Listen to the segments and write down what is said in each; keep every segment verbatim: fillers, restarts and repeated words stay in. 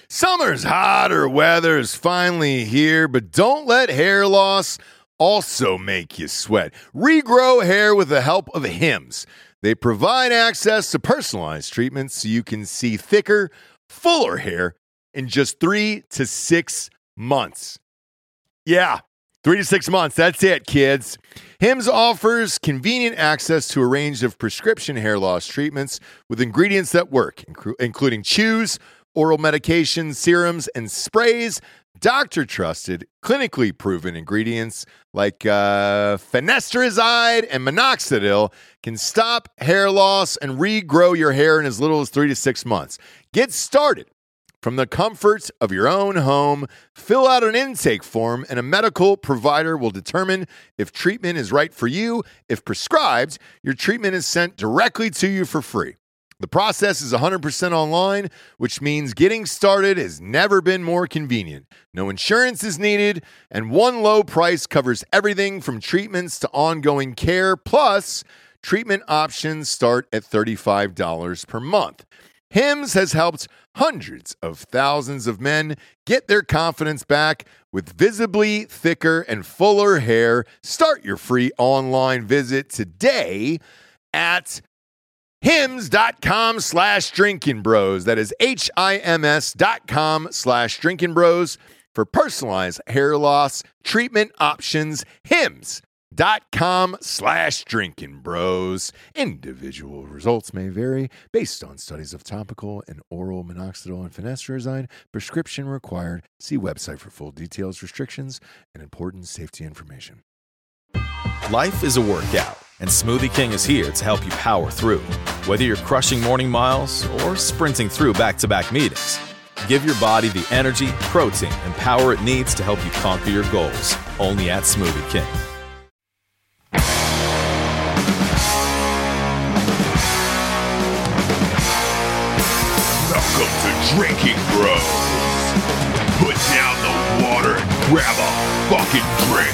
Summer's hotter weather is finally here, but don't let hair loss also make you sweat. Regrow hair with the help of Hims. They provide access to personalized treatments so you can see thicker, fuller hair in just three to six months. Yeah, three to six months. That's it, kids. Hims offers convenient access to a range of prescription hair loss treatments with ingredients that work, including chews, oral medications, serums, and sprays. Doctor-trusted, clinically proven ingredients like uh, finasteride and minoxidil can stop hair loss and regrow your hair in as little as three to six months. Get started from the comfort of your own home. Fill out an intake form, and a medical provider will determine if treatment is right for you. If prescribed, your treatment is sent directly to you for free. The process is one hundred percent online, which means getting started has never been more convenient. No insurance is needed, and one low price covers everything from treatments to ongoing care. Plus, treatment options start at thirty-five dollars per month. Hims has helped hundreds of thousands of men get their confidence back with visibly thicker and fuller hair. Start your free online visit today at Hims.com slash drinking bros. That is H I M S dot com slash drinking bros for personalized hair loss treatment options. Hims.com slash drinking bros. Individual results may vary based on studies of topical and oral minoxidil and finasteride. Prescription required. See website for full details, restrictions, and important safety information. Life is a workout, and Smoothie King is here to help you power through. Whether you're crushing morning miles or sprinting through back-to-back meetings, give your body the energy, protein, and power it needs to help you conquer your goals. Only at Smoothie King. Welcome to Drinking Bros. Put down the water and grab a fucking drink.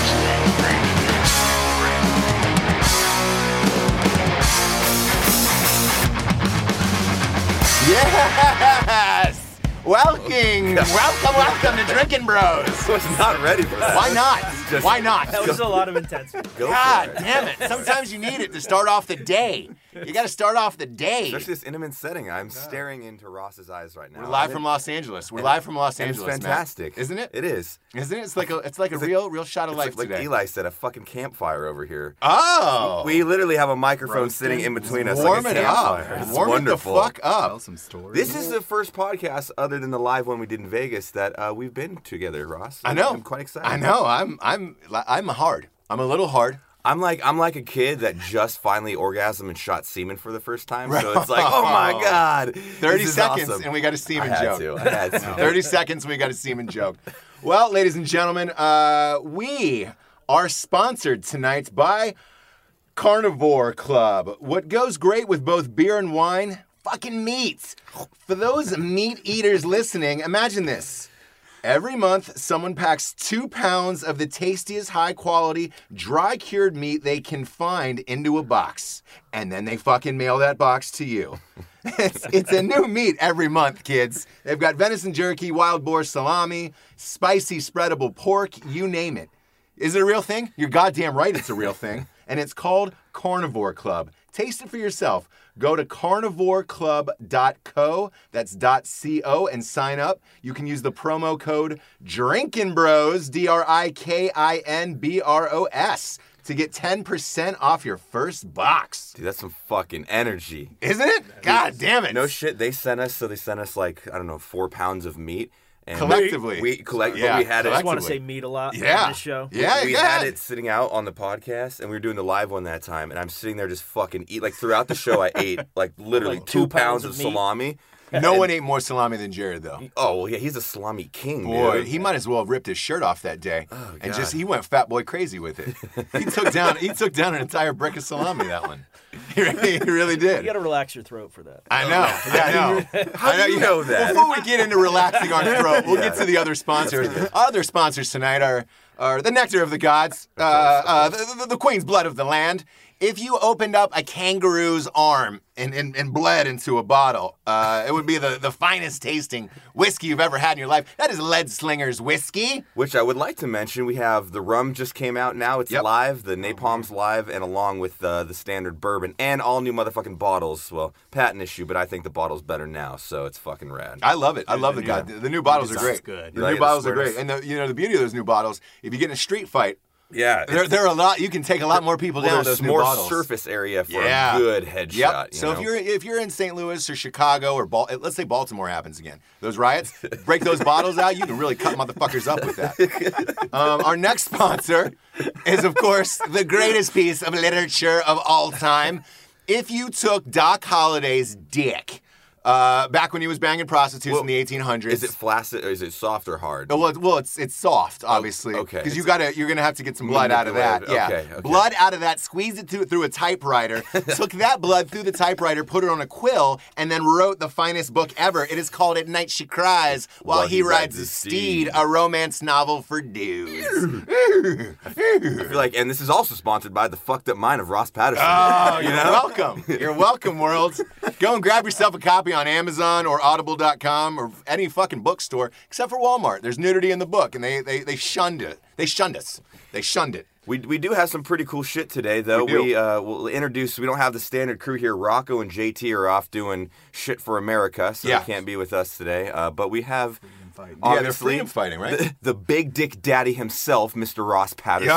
Yes! Welcome, welcome, welcome to Drinking Bros. I was not ready for that. Why not? Just, Why not? That was a lot of intensity. Go God for it. damn it. Sometimes you need it to start off the day. You got to start off the day. Especially this intimate setting. I'm staring into Ross's eyes right now. We're live And from it- Los Angeles. We're and- live from Los and Angeles, It's Matt. fantastic. Isn't it? It is. Isn't it? It's like a it's like a It's like- real real shot of It's life like, like today. Eli said, a fucking campfire over here. Oh. We literally have a microphone sitting in between us Warm like a it up. campfire. It's Warm wonderful. it the fuck up. Some stories. This is the first podcast, other than the live one we did in Vegas, that uh, we've been together, Ross. I know. I'm quite excited. I know. I'm I'm I'm hard. I'm a little hard. I'm like I'm like a kid that just finally orgasmed and shot semen for the first time. So it's like, oh my god, thirty this is seconds awesome. and we got a semen I had joke. to. I had to. thirty seconds and we got a semen joke. Well, ladies and gentlemen, uh, we are sponsored tonight by Carnivore Club. What goes great with both beer and wine? Fucking meat. For those meat eaters listening, imagine this. Every month, someone packs two pounds of the tastiest, high-quality, dry-cured meat they can find into a box. And then they fucking mail that box to you. It's, it's a new meat every month, kids. They've got venison jerky, wild boar salami, spicy spreadable pork, you name it. Is it a real thing? You're goddamn right it's a real thing. And it's called Carnivore Club. Taste it for yourself. Go to carnivore club dot co, that's .co, and sign up. You can use the promo code DRINKINBROS, D R I K I N B R O S, to get ten percent off your first box. Dude, that's some fucking energy. Isn't it? God damn it. No shit. They sent us, so they sent us like, I don't know, four pounds of meat. And Collectively. We, we collect, Yeah, but we had I it. just want to Collectively. say meat a lot Yeah. on this show. Yeah, we go had ahead. it sitting out on the podcast, and we were doing the live one that time, and I'm sitting there just fucking eat. Like, throughout the show, I ate, like, literally Like two, two pounds, pounds of of meat. salami. No one ate more salami than Jared, though. Oh, well, yeah, he's a salami king, Boy, dude. he might as well have ripped his shirt off that day. Oh, and God. just, he went fat boy crazy with it. He took down he took down an entire brick of salami, that one. He really, he really did. You got to relax your throat for that. I know. I know. How do you know that? Before we get into relaxing our throat, we'll Yeah. get to the other sponsors. Our other sponsors tonight are, are the Nectar of the Gods, uh, uh, the, the, the Queen's Blood of the Land, if you opened up a kangaroo's arm and, and, and bled into a bottle, uh, it would be the, the finest tasting whiskey you've ever had in your life. That is Lead Slinger's whiskey. Which I would like to mention, we have the rum just came out now. It's Yep. live. The Napalm's live, and along with uh, the standard bourbon and all new motherfucking bottles. Well, patent issue, but I think the bottle's better now, so it's fucking rad. I love it. I love the new- guy. The, the new bottles are design's great. good. The You like new it, bottles the are great. squareness? And the, you know the beauty of those new bottles, if you get in a street fight, Yeah, there there are a lot. You can take a lot more people well, down with there's those new more bottles. surface area for Yeah. a good headshot. Yep. you So if know? you're if you're in Saint Louis or Chicago or Bal- let's say Baltimore happens again, those riots, break those bottles out. You can really cut motherfuckers up with that. Um, our next sponsor is, of course, the greatest piece of literature of all time. If you took Doc Holliday's dick uh, back when he was banging prostitutes Well, in the eighteen hundreds, is it flaccid or is it soft or hard? well, it- well, it's it's soft, obviously. okay. Because you gotta you're gonna have to get some blood out of that. Manipulated. Yeah. Okay, okay. Blood out of that. Squeezed it through through a typewriter. Took that blood through the typewriter, put it on a quill, and then wrote the finest book ever. It is called "At Night She Cries While, He Rides His Steed," a romance novel for dudes. I feel like, and this is also sponsored by the fucked up mind of Ross Patterson. Oh, you're welcome. You're welcome, world. Go and grab yourself a copy on Amazon or audible dot com or any fucking bookstore, except for Walmart. There's nudity in the book, and they they, they shunned it. They shunned us. They shunned it. We, we do have some pretty cool shit today, though. We do. We, uh, will introduce, we don't have the standard crew here. Rocco and J T are off doing shit for America, so Yeah. they can't be with us today. Uh, but we have, Yeah, they're obviously, freedom fighting, right? the, the big dick daddy himself, Mister Ross Patterson.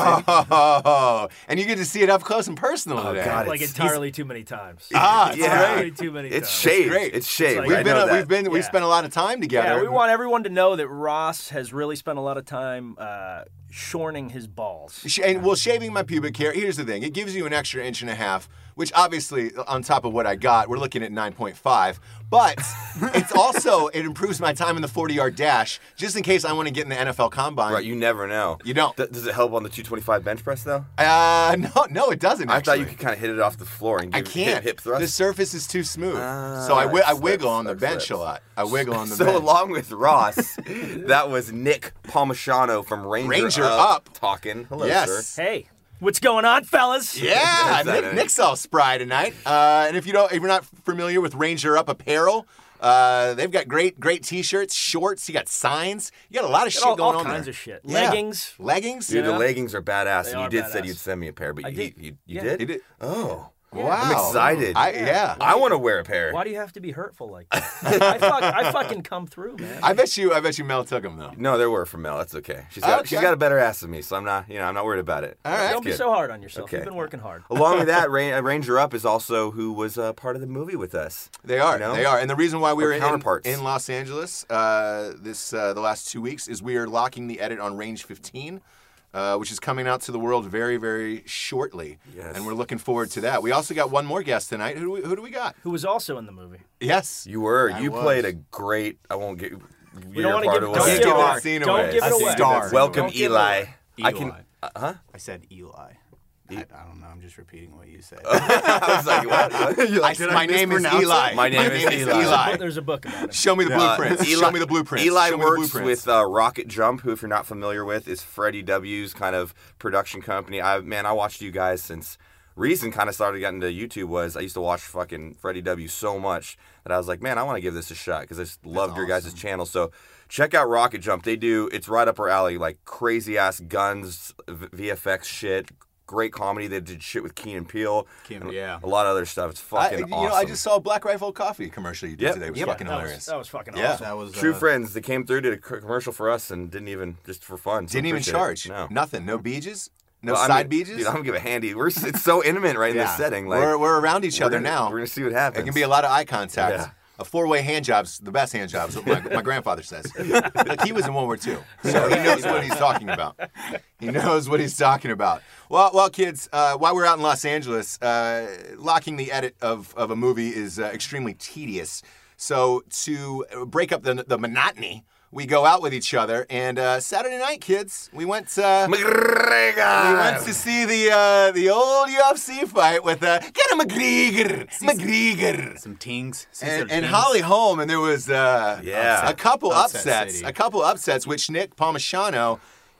Yo, and you get to see it up close and personal today. God, Like it's- entirely too many times. Ah, it's Yeah. great. Way too many It's times. shaved. great. It's shaved. It's like- We've I been, know uh, that. we've been, we've Yeah. spent a lot of time together. Yeah, we want everyone to know that Ross has really spent a lot of time uh, shorning his balls. Sh- And well, shaving my pubic hair. Here's the thing: it gives you an extra inch and a half, which obviously, on top of what I got, we're looking at nine point five. But it's also it improves my time in the forty-yard dash, just in case I want to get in the N F L Combine. Right, you never know. You don't. Th- does it help on the two twenty-five bench press, though? Uh, no, no, it doesn't. I Actually. thought you could kind of hit it off the floor and I give can't. hip, hip thrust. The surface is too smooth, Ah, so I, wi- I slips, wiggle on the slips, bench slips. a lot. I wiggle on the So bench. along with Ross, that was Nick Palmisano from Ranger, Ranger Up, Up. talking. Hello, Yes. sir. Hey, what's going on, fellas? Yeah, That's Nick, that. Nick's all spry tonight. Uh, and if you don't, if you're not familiar with Ranger Up Apparel, uh, they've got great, great T-shirts, shorts. You got signs. You got a lot of shit All, going all on kinds there. of shit. Yeah. Leggings. leggings. Dude, Yeah. the leggings are badass, They and you are did said badass. you'd send me a pair, but I you, did. you, you Yeah. did? He did. Oh. Wow, I'm excited. I, yeah, I want to wear a pair. Why do you have to be hurtful like that? I, fuck, I fucking come through, man. I bet you. I bet you Mel took them though. No, there were from Mel. That's okay. She's got Okay. she's got a better ass than me, so I'm not you know I'm not worried about it. All right. Don't be good. so hard on yourself. Okay. You've been working hard. Along with that, Ra- uh, Ranger Up is also who was uh, part of the movie with us. They are. You know? They are. And the reason why we Our were in, counterparts. in Los Angeles uh, this uh, the last two weeks is we are locking the edit on Range fifteen. Uh, which is coming out to the world very, very shortly. Yes. And we're looking forward to that. We also got one more guest tonight. Who do we, who do we got? Who was also in the movie. Yes. You were. I You was. played a great. I won't get. We don't want to give, away. don't away. give it Don't away. give that scene Don't away. give it A away. star. Welcome, Don't give it Eli. away. I can. Eli. Uh, huh? I said Eli. I, I don't know. I'm just repeating what you said. I was like, what? what? I, my name is Eli. My name is Eli. Eli. There's a book about it. Show me the Uh, blueprints. Eli- Show me the blueprints. Eli Show me the works blueprints. with uh, Rocket Jump, who, if you're not familiar with, is Freddie W's kind of production company. I man, I watched you guys since. Reason kind of started getting into YouTube was I used to watch fucking Freddie W so much that I was like, man, I want to give this a shot because I just loved your guys' channel. So check out Rocket Jump. They do it's right up our alley, like crazy ass guns, v- VFX shit. Great comedy. They did shit with Key and Peele. Key- and yeah. A lot of other stuff. It's I, fucking you awesome. know, I just saw a Black Rifle Coffee commercial you did Yep. today. It was Yep. fucking That was, hilarious. that was fucking Yeah. awesome. That was True uh, friends. They came through, did a c- commercial for us, and didn't even just for fun. So Didn't even appreciate it. charge. No. Nothing. No beaches. No Well, I side mean, beaches. Dude, I'm gonna give a handy. We're s- it's so intimate right in Yeah. this setting. Like we're, we're around each we're other gonna- now. We're gonna see what happens. It can be a lot of eye contact. Yeah. A four-way hand job's the best hand jobs. What my, my grandfather says. Like he was in World War Two, so he knows what he's talking about. He knows what he's talking about. Well, well, kids, uh, while we're out in Los Angeles, uh, locking the edit of, of a movie is uh, extremely tedious. So to break up the the monotony, we go out with each other. And uh, Saturday night, kids, we went. Uh, McGregor. we went to see the uh, the old U F C fight with uh, Conor McGregor. McGregor. some tings. See And, some and tings. Holly Holm, and there was uh, Yeah. a couple Upset upsets, City. a couple upsets, which Nick Palmisano,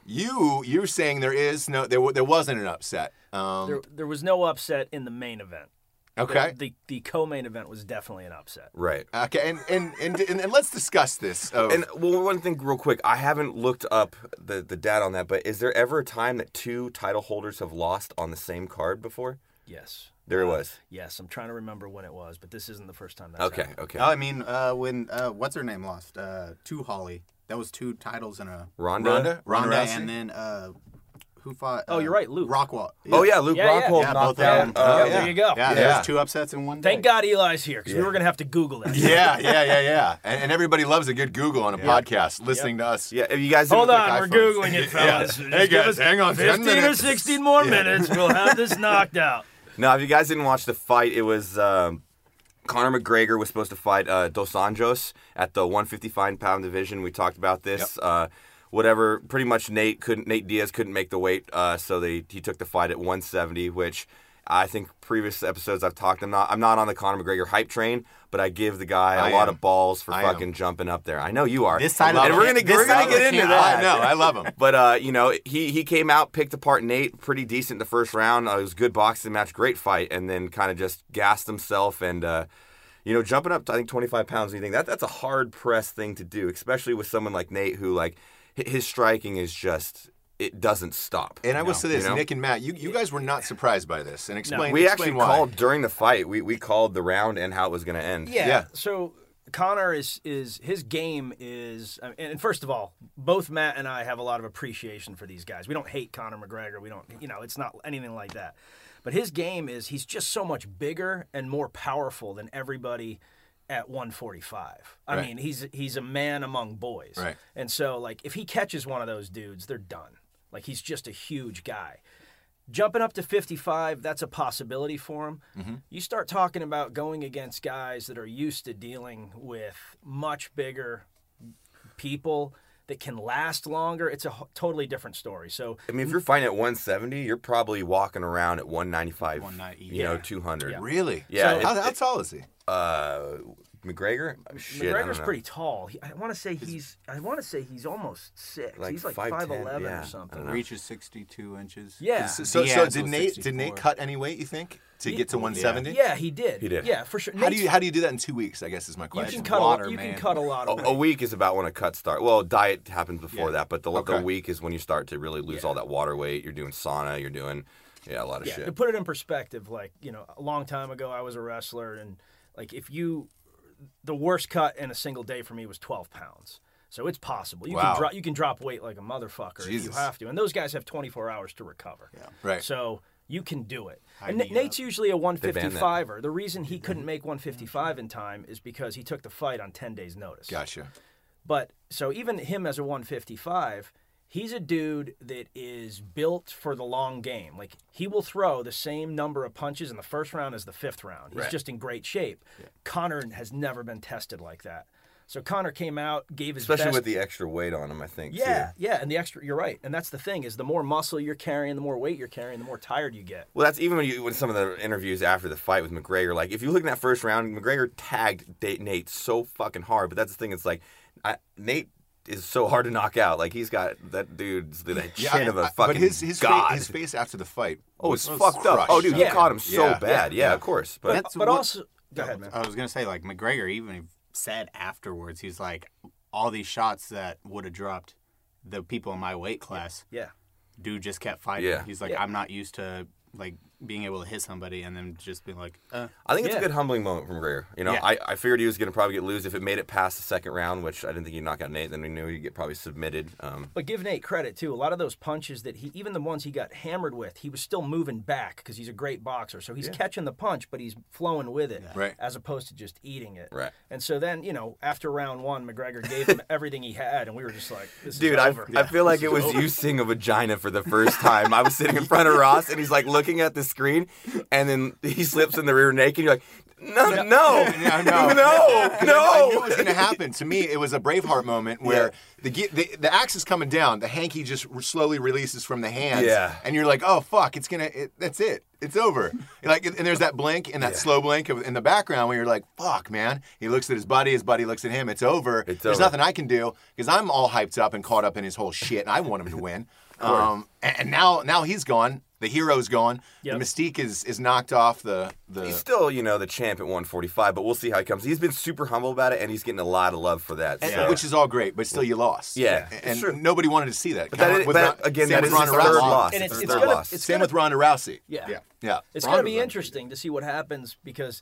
You you're saying there is no there wa- there wasn't an upset. Um, There, there was no upset in the main event. okay. The, the the co-main event was definitely an upset. Right. Okay, and and, and and and let's discuss this. Of, And well, one thing real quick, I haven't looked up the, the data on that, but is there ever a time that two title holders have lost on the same card before? Yes. There it was. Yes, I'm trying to remember when it was, but this isn't the first time that's Okay, happened. okay. Oh, I mean, uh, when uh, what's her name lost uh, to Holly? That was two titles in a Ronda? Ronda, Ronda, Ronda, Rousey? and then uh, who fought? Oh, uh, you're right, Luke. Rockwell. Oh, yeah, Luke Yeah, yeah. Rockhold Yeah, knocked both of out. them. uh, Yeah, yeah. there you go. Yeah, Yeah. there's two upsets in one. Thank day. God Eli's here, because we were going to have to Google that. yeah, yeah, yeah, yeah. And, and everybody loves a good Google on a podcast, listening to us. Yeah, if you guys Hold didn't on, click we're iPhones. Googling it, fellas. Hey, Just give guys, us hang on, ten fifteen or minutes. sixteen more minutes. We'll have this knocked out. No, if you guys didn't watch the fight, it was um, Conor McGregor was supposed to fight uh, Dos Anjos at the one fifty-five pound division. We talked about this. Uh, whatever, pretty much Nate couldn't. Nate Diaz couldn't make the weight, uh, so they he took the fight at one seventy, which I think previous episodes I've talked. I'm not. I'm not on the Conor McGregor hype train, but I give the guy a I lot am. of balls for I am. fucking jumping up there. I know you are. This side of and the we're camp- gonna this we're side gonna of get the into camp- that. I know, I love him. But uh, you know, he he came out, picked apart Nate, pretty decent in the first round. Uh, it was a good boxing match, great fight, and then kind of just gassed himself and. Uh, You know, jumping up to I think twenty-five pounds, anything that that's a hard press thing to do, especially with someone like Nate, who like hi- his striking is just it doesn't stop. And I will say this, You know? Nick and Matt, you, you guys were not surprised by this. And explain, we explain actually why. called during the fight. We we called the round and how it was going to end. Yeah. Yeah. So Connor is is his game is, and and first of all, both Matt and I have a lot of appreciation for these guys. We don't hate Conor McGregor. We don't, you know, it's not anything like that. But his game is he's just so much bigger and more powerful than everybody at one forty-five. I Right. mean, he's he's a man among boys. Right. And so, like, if he catches one of those dudes, they're done. Like, he's just a huge guy. Jumping up to fifty-five, that's a possibility for him. Mm-hmm. You start talking about going against guys that are used to dealing with much bigger people that can last longer. It's a h- totally different story. So, I mean, if you're fighting at one seventy, you're probably walking around at one ninety-five, one ninety, you know, yeah. two hundred. Yeah. Really? Yeah, So- How, it- how tall is he? Uh, McGregor? Shit, I don't McGregor's know. pretty tall. He, I want to say he's. I want to say he's almost six. Like he's like five ten, five eleven yeah. or I something. don't know. Reaches sixty-two inches. Yeah. So, so, so Diaz did was Nate did Nate sixty-four. cut any weight, you think, to He- get to one seventy? Yeah, he did. He did. Yeah, for sure. How do Nate's- you how do you do that in two weeks? I guess is my You question. can cut. water, a, you man. can cut a lot of A, a weight. week is about when a cut starts. Well, diet happens before Yeah. that, but the, Okay. the week is when you start to really lose all that water weight. You're doing sauna. You're doing, yeah, a lot of Yeah, to shit. put it in perspective, like, you know, a long time ago I was a wrestler, and like if you, the worst cut in a single day for me was twelve pounds. So it's possible. You Wow. can drop you can drop weight like a motherfucker if you Jesus. have to, and those guys have twenty-four hours to recover. Yeah. Right. So you can do it. High And knee Nate's usually a one banned that. fifty-fiver. The reason he couldn't make one fifty-five in time is because he took the fight on ten days' notice. Gotcha. But so even him as a one fifty-five, he's a dude that is built for the long game. Like, he will throw the same number of punches in the first round as the fifth round. He's Right. just in great shape. Connor has never been tested like that. So Connor came out, gave his Especially best. with the extra weight on him, I think. yeah, Too. yeah, and the extra. You're right, and that's the thing is the more muscle you're carrying, the more weight you're carrying, the more tired you get. Well, that's even when you when some of the interviews after the fight with McGregor. Like, if you look in that first round, McGregor tagged Da- Nate so fucking hard. But that's the thing. It's like I, Nate is so hard to knock out. Like, he's got that dude's the chin of a I- I- fucking But his his, god. Fa- his face after the fight. oh, it's was fucked up. crushed. Oh, dude, he Yeah. caught him so Yeah. bad. Yeah, Yeah. of course. But That's But what- also, go ahead, man. I was gonna say, like, McGregor even said afterwards, he's like, all these shots that would have dropped the people in my weight class, Yeah. dude just kept fighting. Yeah. He's like, Yeah. I'm not used to like being able to hit somebody and then just being like, uh, I think it's Yeah. a good humbling moment from McGregor. You know, Yeah. I, I figured he was going to probably get lose if it made it past the second round, which I didn't think he'd knock out Nate. Then we knew he'd get probably submitted. Um, But give Nate credit too. A lot of those punches that he, even the ones he got hammered with, he was still moving back because he's a great boxer. So he's catching the punch, but he's flowing with it, Right. as opposed to just eating it. Right. And so then, you know, after round one, McGregor gave him everything he had, and we were just like, "This Dude, is I, over." I feel like it was you seeing a vagina for the first time. I was sitting in front of Ross, and he's like looking at the screen, and then he slips in the rear naked. You're like, no, no, no, Yeah, no, no, no, I, no. I knew it was going to happen. To me, it was a Braveheart moment where the, ge- the the axe is coming down, the hanky just r- slowly releases from the hands, Yeah. and you're like, oh fuck, it's gonna, it, that's it. It's over. Like, and there's that blink and that slow blink of, in the background where you're like, fuck, man. He looks at his buddy, his buddy looks at him. It's over. It's there's over. nothing I can do because I'm all hyped up and caught up in his whole shit, and I want him to win. Um, and, and now, now he's gone. The hero's gone. Yep. The mystique is is knocked off. The the He's still, you know, the champ at one forty-five, but we'll see how he comes. He's been super humble about it, and he's getting a lot of love for that. and- so- which is all great, but still you lost. Yeah, and sure. nobody wanted to see that. But Kinda that like is, with but Ron- again, same that with is his Ronda third Rousey. loss. And It's it's- his it's third gonna- loss. it's Same with Ronda Rousey. Yeah. Yeah. Yeah. It's Ronda going to be Rousey. interesting to see what happens because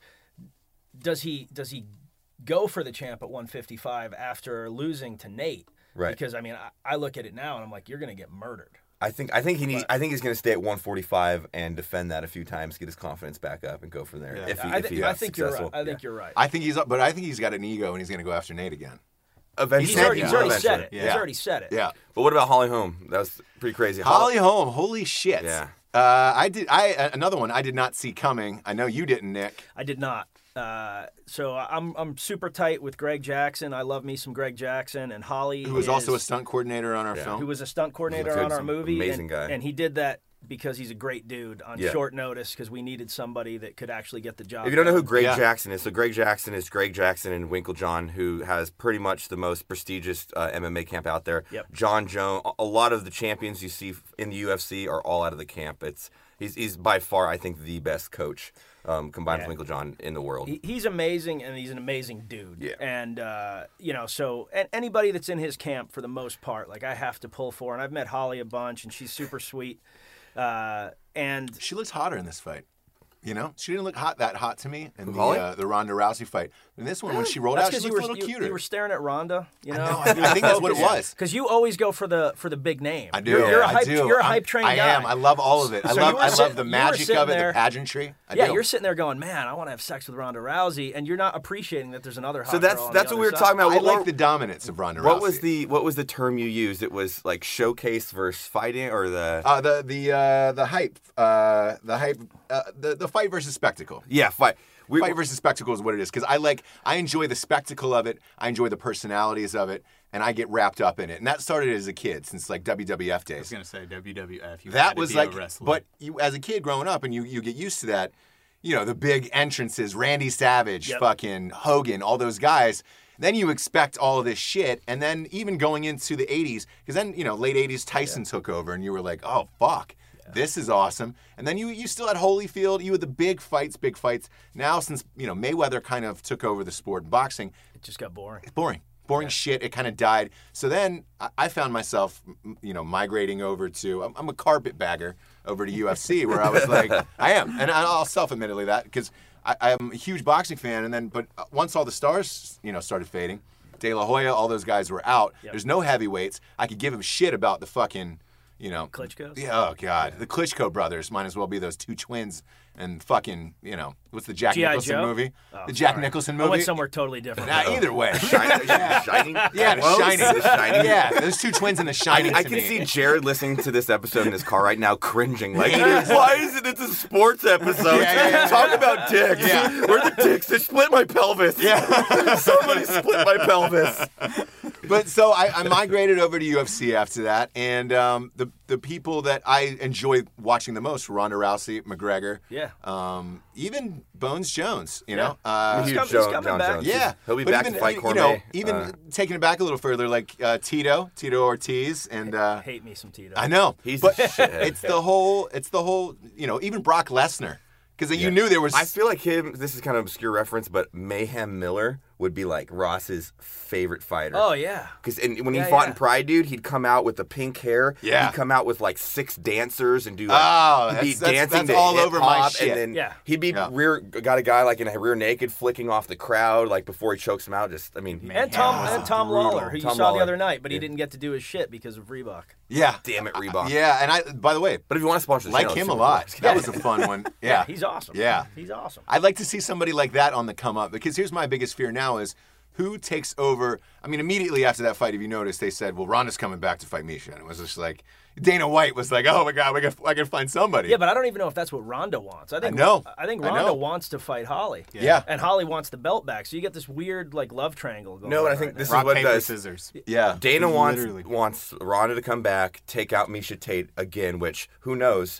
does he does he go for the champ at one fifty-five after losing to Nate? Right. Because I mean, I, I look at it now and I'm like, you're going to get murdered. I think I think he need, I think he's going to stay at one forty-five and defend that a few times, get his confidence back up, and go from there. If he, I, if thi- he's I think you're right. successful. I think Yeah. you're right. I think he's, but I think he's got an ego and he's going to go after Nate again. Eventually, he's already, yeah, he's already eventually. said it. Yeah. He's already said it. Yeah. But what about Holly Holm? That was pretty crazy. Holly Holm, holy shit. Yeah. Uh, I did. I uh, another one I did not see coming. I know you didn't, Nick. I did not. Uh, so I'm I'm super tight with Greg Jackson. I love me some Greg Jackson and Holly, Who was is- also a stunt coordinator on our film. who was a stunt coordinator Good, on our some movie. amazing and, guy. and he did that because he's a great dude on Yeah. short notice because we needed somebody that could actually get the job. If you don't know who done. Greg Yeah. Jackson is, so Greg Jackson is Greg Jackson and Winklejohn, who has pretty much the most prestigious uh, M M A camp out there. Yep. John Jones, a lot of the champions you see in the U F C are all out of the camp. It's he's he's by far, I think, the best coach um, combined Yeah. with Winklejohn in the world. He, he's amazing, and he's an amazing dude. Yeah. And uh, you know, so and anybody that's in his camp for the most part, like I have to pull for. And I've met Holly a bunch, and she's super sweet. Uh, and She looks hotter in this fight. You know, she didn't look hot that hot to me in the Holly? uh, the Ronda Rousey fight. In this one, when she rolled that's out, she because you looked were a little you, cuter. you were staring at Rhonda. You know, know, I- I think that's what it was. Because you always go for the for the big name. I do. You're, you're a I hype. do. You're a I'm- hype train I guy. am. I love all of it. I So love. you were I sit- love the you were magic sitting of it, there- the pageantry. I yeah, do. you're sitting there going, man, I want to have sex with Ronda Rousey, and you're not appreciating that there's another hot So that's girl on that's the what we other were side. talking about. I What, like what- the dominance of Ronda Rousey. what was the what was the term you used? It was like showcase versus fighting, or the uh, the the uh, the hype uh, the hype uh, the the fight versus spectacle. yeah fight. We, Fight versus spectacle is what it is because I like I enjoy the spectacle of it. I enjoy the personalities of it, and I get wrapped up in it. And that started as a kid since like W W F I was days. gonna say W W F. You had That to was be like, a wrestler. but you as a kid growing up, and you you get used to that. You know the big entrances, Randy Savage, Yep. fucking Hogan, all those guys. Then you expect all of this shit, and then even going into the eighties, because then you know late eighties Tyson took over, and you were like, oh fuck. This is awesome. And then you you still had Holyfield. You had the big fights, big fights. Now, since you know Mayweather kind of took over the sport in boxing, It just got boring. it's boring. Boring shit. It kind of died. So then I, I found myself, m- you know, migrating over to. I'm, I'm a carpetbagger over to U F C, where I was like, I am, and I- I'll self-admittedly that because I, I'm a huge boxing fan. And then, but once all the stars, you know, started fading, De La Hoya, all those guys were out. Yep. There's no heavyweights. I could give him shit about the fucking. You know, Klitschko's? Yeah, oh god, the Klitschko brothers might as well be those two twins and fucking, you know, what's the Jack G I. Nicholson Joe? movie? Oh, the Jack sorry. Nicholson I movie. went somewhere totally different. Nah, either way. Shining, shining, Yeah, the Close? Shining. The Shining. Yeah, those two twins in The I, Shining. I to can me. see Jared listening to this episode in his car right now, cringing. Like, why is it? It's a sports episode. Yeah, yeah, yeah. Talk about dicks. Yeah. Where are the dicks? They split my pelvis. Yeah. Somebody split my pelvis. But so I, I migrated over to U F C after that, and um, the the people that I enjoy watching the most: Ronda Rousey, McGregor, Yeah. um, even Bones Jones. You Yeah. know, uh, Huge coming- Joe- he's coming John back. Jones. yeah, He'll be But back even, to fight you Cormier. know, even Uh, taking it back a little further, like uh, Tito, Tito Ortiz, and uh, Hate me some Tito. I know, He's but a shithead. it's the whole, it's the whole, you know, even Brock Lesnar, because you Yeah. knew there was. I feel like him. This is kind of an obscure reference, but Mayhem Miller would be like Ross's favorite fighter. Oh yeah. Because when he Yeah, fought yeah. in Pride, dude, he'd come out with the pink hair. Yeah. He'd come out with like six dancers and do like, Oh, he'd be that's- that's- dancing that's to all hip over my hop, shit. and then Yeah. he'd be Yeah. rear got a guy like in a rear naked flicking off the crowd like before he chokes him out. Just I mean, And Tom Yeah, and Tom brutal. Lawler, who you Tom saw Lawler. the other night, but he Yeah. didn't get to do his shit because of Reebok. yeah, damn it, Reebok. yeah, and I. By the way, But if you want to sponsor the like channel, him it's a super lot. cool. That was a fun one. Yeah, he's awesome. Yeah. He's awesome. I'd like to see somebody like that on the come up because here's my biggest fear now is who takes over. I mean, immediately after that fight, if you noticed, they said, well, Ronda's coming back to fight Misha. And it was just like, Dana White was like, oh my God, we got, I got to find somebody. Yeah, but I don't even know if that's what Ronda wants. I think know. I think I Ronda know. wants to fight Holly. Yeah. And Holly wants the belt back. So you get this weird like love triangle going No, on. but I think right this now. is Rock, what paper, does. scissors. Yeah. Dana wants Literally. wants Ronda to come back, take out Misha Tate again, which who knows?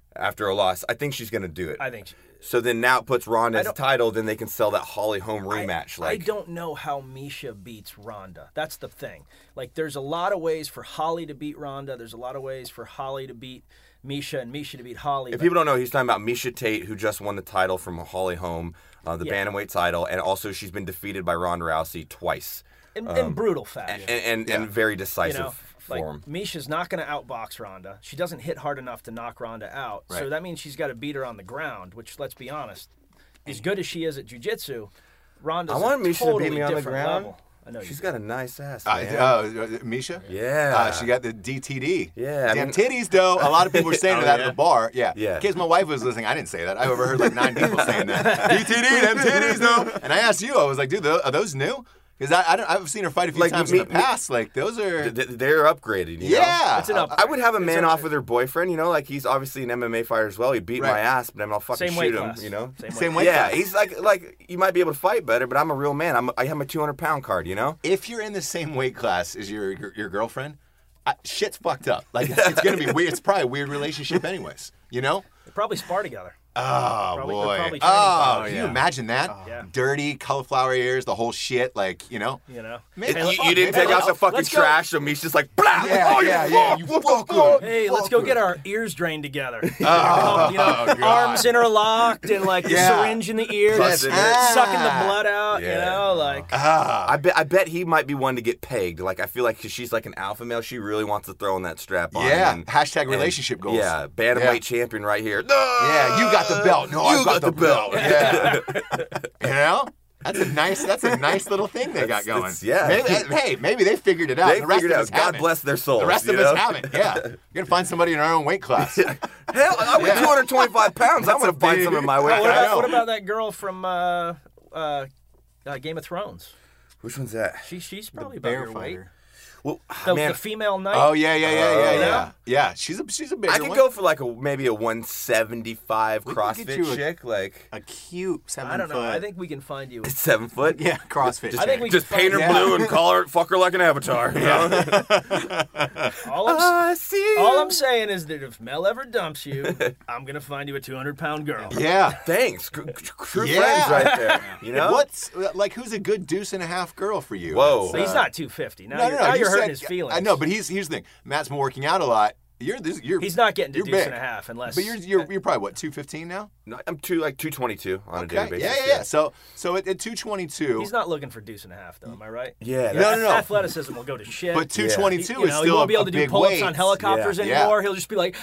after a loss. I think she's going to do it. I think. She, so then now it puts Ronda I as a don't- title. Then they can sell that Holly Holm rematch. I, like I don't know how Misha beats Ronda. That's the thing. Like, there's a lot of ways for Holly to beat Ronda. There's a lot of ways for Holly to beat Misha and Misha to beat Holly. If but- people don't know, he's talking about Misha Tate, who just won the title from Holly Holm, uh, the Yeah. bantamweight title, and also she's been defeated by Ronda Rousey twice. in, in brutal fashion. And and, and very you decisive know, like form. Misha's not going to outbox Ronda. She doesn't hit hard enough to knock Ronda out. So Right. that means she's got to beat her on the ground, which, let's be honest, as good as she is at jiu-jitsu, Ronda's I want a Misha totally to beat me on the different ground. level. I know She's you got a nice ass, Uh, man. uh, Misha? Yeah. Uh, she got the D T D. Yeah, I Damn mean- titties, though. A lot of people were saying Oh, that yeah? at the bar. Yeah. Yeah. In case my wife was listening, I didn't say that. I overheard like nine people saying that. D T D, them titties, though. And I asked you, I was like, dude, tho- are those new? Because I, I don't, I've seen her fight a few Like, times me- in the me- past. Like, those are. Th- th- They're upgraded, you know? Yeah. It's an up- I would have a It's man a- off with her boyfriend, you know, like he's obviously an M M A fighter as well. He beat Right. my ass, but then I'll fucking Same weight shoot him, class. you know? Same, Same weight. weight Yeah, class. he's like like you might be able to fight better, but I'm a real man. I'm I have my two hundred pound card, you know? If you're in the same weight class as your your, your girlfriend, I, shit's fucked up. Like, it's, it's going to be weird. It's probably a weird relationship, anyways. You know? They probably spar together. Oh, Probably- they're boy. probably training Oh, partners. can you yeah. imagine that? Yeah. Dirty, cauliflower ears, the whole shit. Like, you know? You know? Man, You, fuck, you didn't man. take out the fucking let's go. trash, so Mish just like, blah! Yeah, oh, you yeah, yeah. fuck, You what fuck the fuck? Hey, let's go get our ears drained together. you Oh, know, God. arms interlocked and like the Yeah. syringe in the ear, Plus just it. sucking the Ah. blood out. You Yeah. know, like Ah. I bet I bet he might be one to get pegged. Like I feel like 'cause she's like an alpha male, she really wants to throw in that strap on. Yeah. and- Hashtag and- relationship goals. Yeah, bantamweight Yeah. champion right here. Yeah, you got the belt. No, you I got, the, belt. belt. Yeah. You know? That's a nice. That's a nice little thing they got That's- going. that's- yeah. Maybe, hey, maybe they figured it out. They the rest figured of it us out. God haven't. bless their souls. The rest you of us know? haven't. Yeah, you're gonna find somebody in our own weight class. Hell, I'm Yeah. two hundred twenty-five pounds. I'm gonna find big- some in my way. what, I about, know. what about that girl from uh, uh, uh, Game of Thrones? Which one's that? She she's probably about Bear your weight. fighter. Well, The, man, the female knight. Oh yeah, yeah, yeah, yeah, Oh. yeah. Yeah, she's a she's a bigger I could one. go for like a maybe a one seventy-five We could get CrossFit you a- chick, like A cute seven I don't know. foot. I think we can find you. seven foot. Yeah, CrossFit. I think we Just can paint her find, Yeah. blue and call her, fuck her like an avatar. You know? All I'm, I see. all I'm saying is that if Mel ever dumps you, I'm gonna find you a two hundred pound girl. Yeah. Thanks, Tr- tr- true Yeah. friends right there. You know What's like? Who's a good deuce and a half girl for you? Whoa. But he's not two fifty. Now No, you're, no, no. now you you're hurting said- his feelings. I know, but he's here's the thing. Matt's been working out a lot. You're this. You're he's not getting to you're deuce big. and a half unless. But you're you're, you're probably what two fifteen now? No, I'm two like two twenty-two on a daily Okay. basis. Yeah, yeah, yeah. So so at, at two twenty-two. He's not looking for deuce and a half, though. Am I right? Yeah, No, that's- no, no. Athleticism will go to shit. But two twenty-two you is know, he still won't be able a, to a do big pull-ups weight. on helicopters Yeah. anymore. He'll just be like,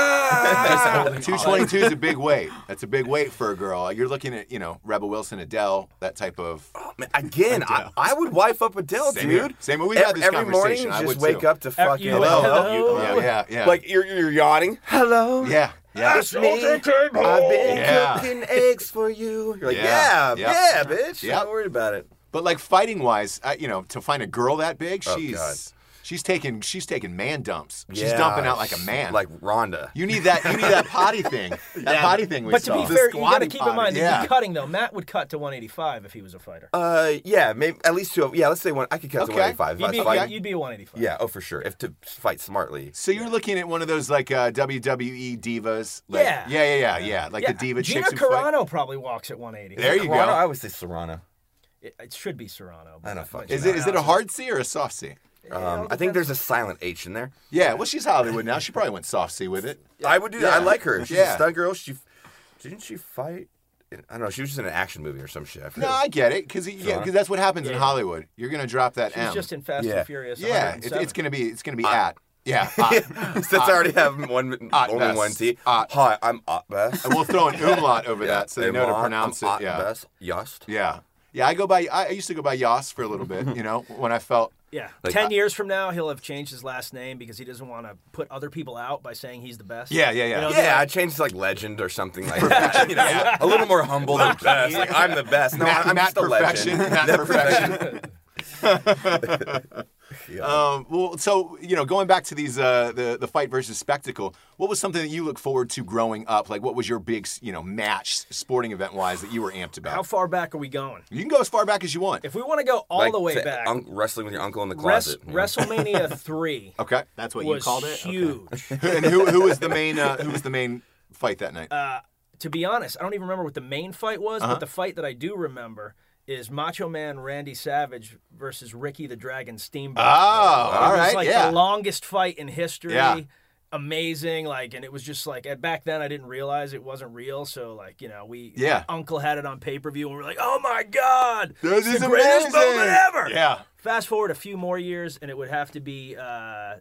ah. two twenty-two is a big weight. That's a big weight for a girl. You're looking at, you know, Rebel Wilson, Adele, that type of. Oh, man, again, I, I would wife up Adele, Same here. dude. Same here. We've had every, this every morning, conversation. I just would wake too. up to fucking you- Hello. Hello. Yeah, yeah, yeah. Like you're, you're yawning. Hello. yeah, yeah. It's me. I've been Yeah. cooking eggs for you. You're like, Yeah. yeah, yeah, Yep. bitch. Yep. Not worried about it. But like fighting wise, I, you know, to find a girl that big, Oh, she's God. she's taking she's taking man dumps. She's Yeah, dumping out like a man. Like Rhonda. you need that. You need that potty thing. That potty thing we But to saw. be fair, you got to squatting keep in mind potty. that Yeah. he's cutting though. Matt would cut to one eighty-five if he was a fighter. Uh, yeah, maybe at least two. Yeah, let's say one. I could cut Okay. to one eighty-five. If I You'd be, was fighting. you'd be a one eighty-five. Yeah, oh for sure. If to fight smartly. So you're looking at one of those like uh, W W E divas. Like, Yeah. yeah, yeah, yeah, yeah. Like Yeah, the diva Gina chicks who fight. Carano probably walks at one eighty. There you go. Serrano? I would say Serrano. It, it should be Serrano. but I don't fucking Is know. it is it a hard C or a soft C? Um, I think there's a silent H in there. Yeah, well, she's Hollywood now. She probably went soft C with it. I would do that. I Yeah. like her. She's Yeah. a stunt girl. She didn't she fight? I don't know. She was just in an action movie or some shit. I No, forget. I get it, because yeah, because that's what happens in Yeah. Hollywood. You're gonna drop that She's M. just in Fast Yeah. and Furious. yeah, it, one oh seven. it's gonna be it's gonna be at yeah. at. Since I already have one, Ot only Best. one T. Ot. Hi, I'm Ot Best. And we'll throw an umlaut over that so they Hey, know to Mom, pronounce I'm it. Ot Yeah, Best. Yost. yeah, yeah. I go by. I I used to go by Yas for a little bit. You know, when I felt. Yeah. Like, Ten I- years from now, he'll have changed his last name because he doesn't want to put other people out by saying he's the best. Yeah, yeah, yeah. You know, Yeah, I changed to like legend or something like that. You know, a little more humble than best. Like, I'm the best. No, Matt, I'm Matt just a perfection. legend. Matt perfection. Um, well, so you know, going back to these uh, the the fight versus spectacle, what was something that you look forward to growing up? Like, what was your big you know match, sporting event wise, that you were amped about? How far back are we going? You can go as far back as you want. If we want to go all Like, the way to back, un- wrestling with your uncle in the Res- closet. you know? WrestleMania three Okay. That's what you was called it? Okay. huge. and who who was the main uh, who was the main fight that night? Uh, to be honest, I don't even remember what the main fight was, Uh-huh. but the fight that I do remember is Macho Man Randy Savage versus Ricky the Dragon Steamboat. Oh, all It was right, like yeah. the longest fight in history. Yeah. Amazing, like, and it was just like at- back then I didn't realize it wasn't real, so like you know we Yeah. my uncle had it on pay per view and we were like, oh my god, This it's is the greatest amazing. moment ever. Yeah. Fast forward a few more years and it would have to be uh,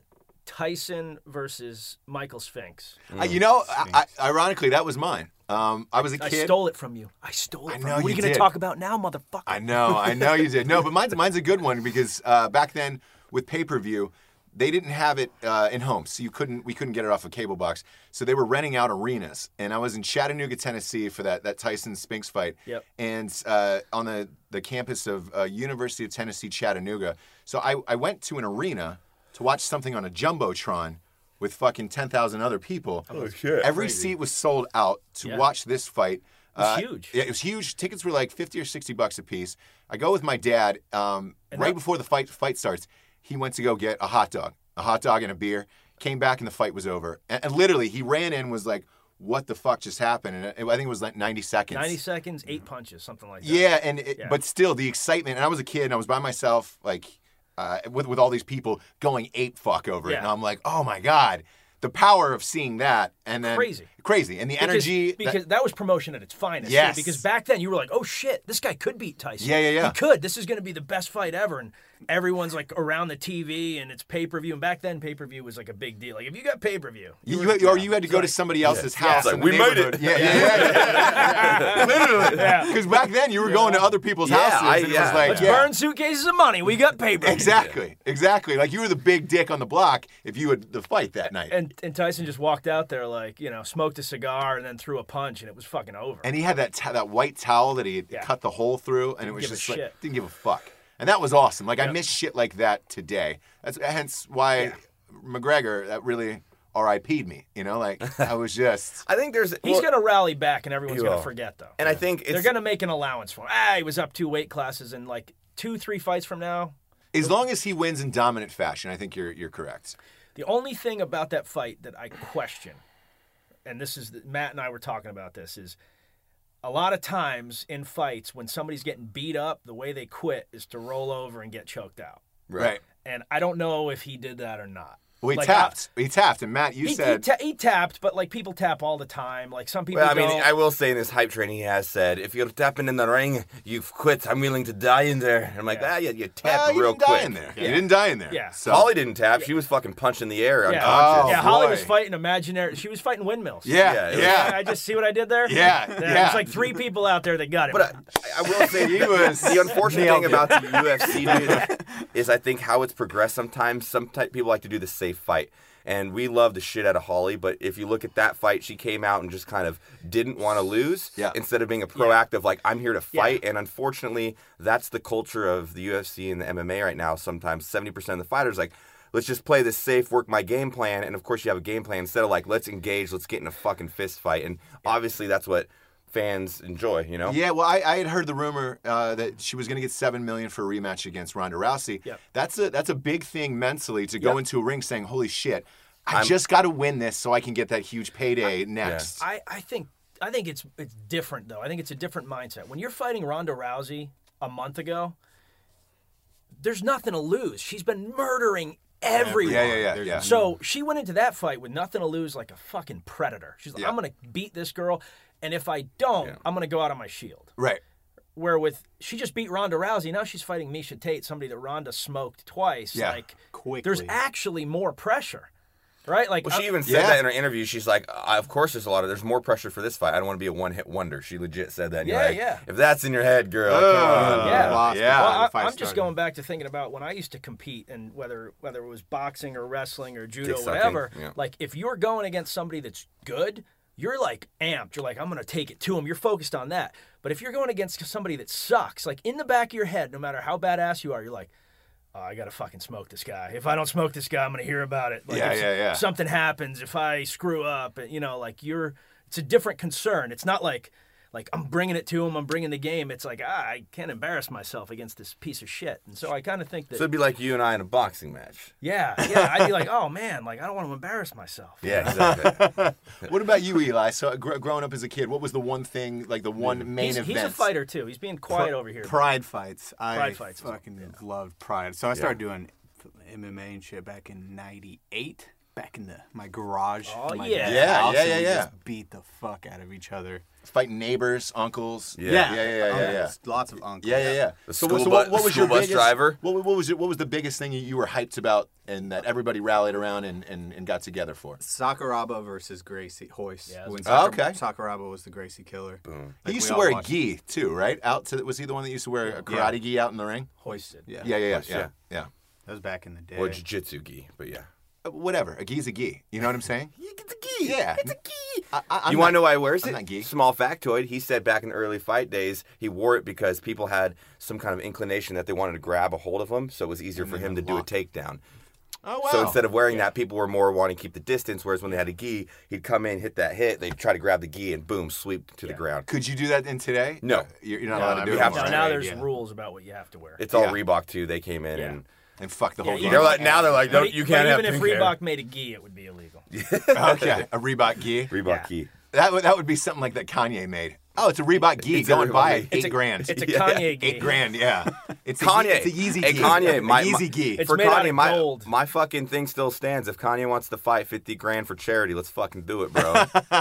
Tyson versus Michael Sphinx. Uh, you know, I, I, ironically, that was mine. Um, I was a I kid. stole it from you. I stole it I from know you. What are you you going did. to talk about now, motherfucker? I know, I know you did. No, but mine's mine's a good one because uh, back then with pay per view, they didn't have it uh, in homes, so you couldn't we couldn't get it off a cable box. So they were renting out arenas, and I was in Chattanooga, Tennessee, for that that Tyson Spinks fight. Yep. And uh, on the the campus of uh, University of Tennessee, Chattanooga. So I I went to an arena to watch something on a jumbotron with fucking ten thousand other people. Oh, shit. Every seat was sold out to Yeah. watch this fight. It was huge. Yeah, it was huge. Tickets were like fifty or sixty bucks a piece. I go with my dad. Um, And right that- before the fight fight starts, he went to go get a hot dog, a hot dog and a beer. Came back and the fight was over. And, and literally, he ran in, was like, "What the fuck just happened?" And it, I think it was like ninety seconds. ninety seconds, eight punches, something like that. Yeah, and it, Yeah. but still the excitement. And I was a kid, and I was by myself, like uh, with with all these people going ape fuck over it. Yeah. And I'm like, oh my god, the power of seeing that, and then Crazy. crazy, and the Because, energy. that- because that, was promotion at its finest. too, Yes. because back then you were like, oh shit, this guy could beat Tyson. Yeah, yeah, yeah. He could. This is going to be the best fight ever. And everyone's like around the T V and it's pay per view. And back then, pay per view was like a big deal. Like if you got pay per view, You, you- or you had to go to somebody else's house. It's in like, the "We made neighborhood." it. Yeah, yeah, yeah. yeah. Literally. Yeah. Because back then you were going to other people's Yeah, houses, I- and it yeah. was like, Let's yeah. burn suitcases of money. We got pay per view. Exactly, exactly. Like you were the big dick on the block if you had the fight that night. And and Tyson just walked out there like you know smoked a cigar and then threw a punch and it was fucking over. And he had that ta- that white towel that he had Yeah. cut the hole through, and it was give a just like shit. didn't give a fuck. And that was awesome. Like I Yep. miss shit like that today. That's hence why McGregor that really R I P'd me. You know, like I was just. I think there's He's well, going to rally back and everyone's He going to will. forget though. and I think it's They're going to make an allowance for him. Ah, he was up two weight classes and like two, three fights from now. As long as he wins in dominant fashion, I think you're you're correct. The only thing about that fight that I question, and this is Matt and I were talking about this, is a lot of times in fights when somebody's getting beat up, the way they quit is to roll over and get choked out. Right. And I don't know if he did that or not. Well, he Like, tapped. he tapped, and Matt, you He, said. he, ta- he tapped, but like people tap all the time. Like some people. Well, I mean, don't. I will say in this hype training, he has said, if you're tapping in the ring, you've quit. I'm willing to die in there. And I'm like, Yeah. ah, you, you tap "Ah, you real didn't die quick. in there. You didn't die in there. Yeah. So, Holly didn't tap. She was fucking punching the air yeah, unconscious. yeah. Oh, Holly boy. was fighting imaginary. She was fighting windmills. yeah, Yeah, it yeah. was- I just see what I did there. Yeah, There- yeah. There's like three people out there that got it. But I, I will say He was the unfortunate nailed thing it. about the U F C dude is I think how it's progressed sometimes. Some type, people like to do the safe fight. And we love the shit out of Holly, but if you look at that fight, she came out and just kind of didn't want to lose Yeah. instead of being a proactive, like, I'm here to Yeah. fight. And unfortunately, that's the culture of the U F C and the M M A right now. Sometimes seventy percent of the fighters, like, let's just play this safe, work my game plan. And of course, you have a game plan instead of, like, let's engage, let's get in a fucking fist fight. And obviously, that's what fans enjoy, you know? Yeah, well, I, I had heard the rumor uh, that she was going to get seven million for a rematch against Ronda Rousey. Yep. That's a that's a big thing mentally to go Yep. into a ring saying, "Holy shit, I I'm- just got to win this so I can get that huge payday next." I, I think I think it's it's different though. I think it's a different mindset. When you're fighting Ronda Rousey a month ago, there's nothing to lose. She's been murdering everyone. Yeah, yeah, yeah, yeah. So she went into that fight with nothing to lose, like a fucking predator. She's like, Yeah. I'm gonna beat this girl, and if I don't, I'm gonna go out on my shield. Right. Where with she just beat Ronda Rousey, now she's fighting Misha Tate, somebody that Ronda smoked twice. Yeah, like quickly. there's actually more pressure, right? Like Well, she uh, even said Yeah. that in her interview. She's like, "I- of course there's a lot of, there's more pressure for this fight. I don't want to be a one-hit wonder. She legit said that. And you're Yeah, like, yeah. If that's in your head, girl, Uh, come on. Yeah. Lost Yeah. before Well, the I, fight I'm just started. going back to thinking about when I used to compete, and whether whether it was boxing or wrestling or judo, Dick sucking, whatever. yeah. Like if you're going against somebody that's good, you're like amped. You're like, I'm gonna take it to him. You're focused on that. But if you're going against somebody that sucks, like in the back of your head, no matter how badass you are, you're like, oh, I gotta fucking smoke this guy. If I don't smoke this guy, I'm gonna hear about it. Like Yeah, if yeah, yeah. something happens, if I screw up, you know, like you're. It's a different concern. It's not like. like I'm bringing it to him, I'm bringing the game. It's like ah, I can't embarrass myself against this piece of shit. And so I kind of think that. So it'd be like you and I in a boxing match. Yeah, yeah. I'd be like, oh man, like I don't want to embarrass myself. Yeah, exactly. What about you, Eli? So gr- growing up as a kid, what was the one thing, like the one main He's, event? he's a fighter too. He's being quiet over here. Pride fights. I Pride fights. fucking loved Pride. So I started doing M M A and shit back in ninety-eight. Back in the my garage. Oh, in my yeah. dad's Yeah, house, yeah, and yeah, we yeah. Just beat the fuck out of each other. Fighting neighbors, uncles. Yeah. yeah, yeah, yeah, yeah. yeah. There's Lots of uncles. Yeah, yeah, yeah. The So, school so bu- what, what was school your bus biggest, driver? What, what was it, what was the biggest thing you were hyped about and that everybody rallied around and, and, and got together for? Sakuraba versus Gracie Hoist. Yeah, when Oh, Sakur- okay. Sakuraba was the Gracie killer. Boom. He Like, used we to all wear a watched- gi too, right? Out to was he the one that used to wear a karate gi out in the ring? Hoisted. Yeah. Yeah, yeah, yeah, Hoist, yeah, yeah. yeah. That was back in the day. Or jiu-jitsu gi, but yeah. Uh, Whatever, a gi's a gi. You know what I'm saying? It's a gi. Yeah. It's a gi. I, I, I'm you want to not- know why he wears I'm it? not geek. Small factoid. He said back in early fight days, he wore it because people had some kind of inclination that they wanted to grab a hold of him, so it was easier for him to do a takedown. Oh wow. So instead of wearing that, people were more wanting to keep the distance, whereas when they had a gi, he'd come in, hit that hit, they'd try to grab the gi, and boom, sweep to the ground. Could you do that in today? No. Uh, You're, you're not No, allowed to do we it. have Now, to. anymore, now right? there's Yeah. rules about what you have to wear. It's all Yeah. Reebok too. They came in Yeah. and And fuck the Yeah, whole even- they're like now they're like, But don't e- you can't but have even if pink hair. Reebok made a gi, it would be illegal. Okay, a Reebok gi. Reebok Yeah. gi. That would that would be something like that Kanye made. Oh, it's a Reebok gi. It's Go a and buy Reebok it. gi. Eight It's a, grand. It's a Yeah. Kanye gi. Eight grand. Yeah. It's a, Kanye, It's a Yeezy hey gi. Kanye, a my, Yeezy my, gi. It's for made out Kanye, of my, gold. my fucking thing still stands. If Kanye wants to fight fifty grand for charity, let's fucking do it, bro.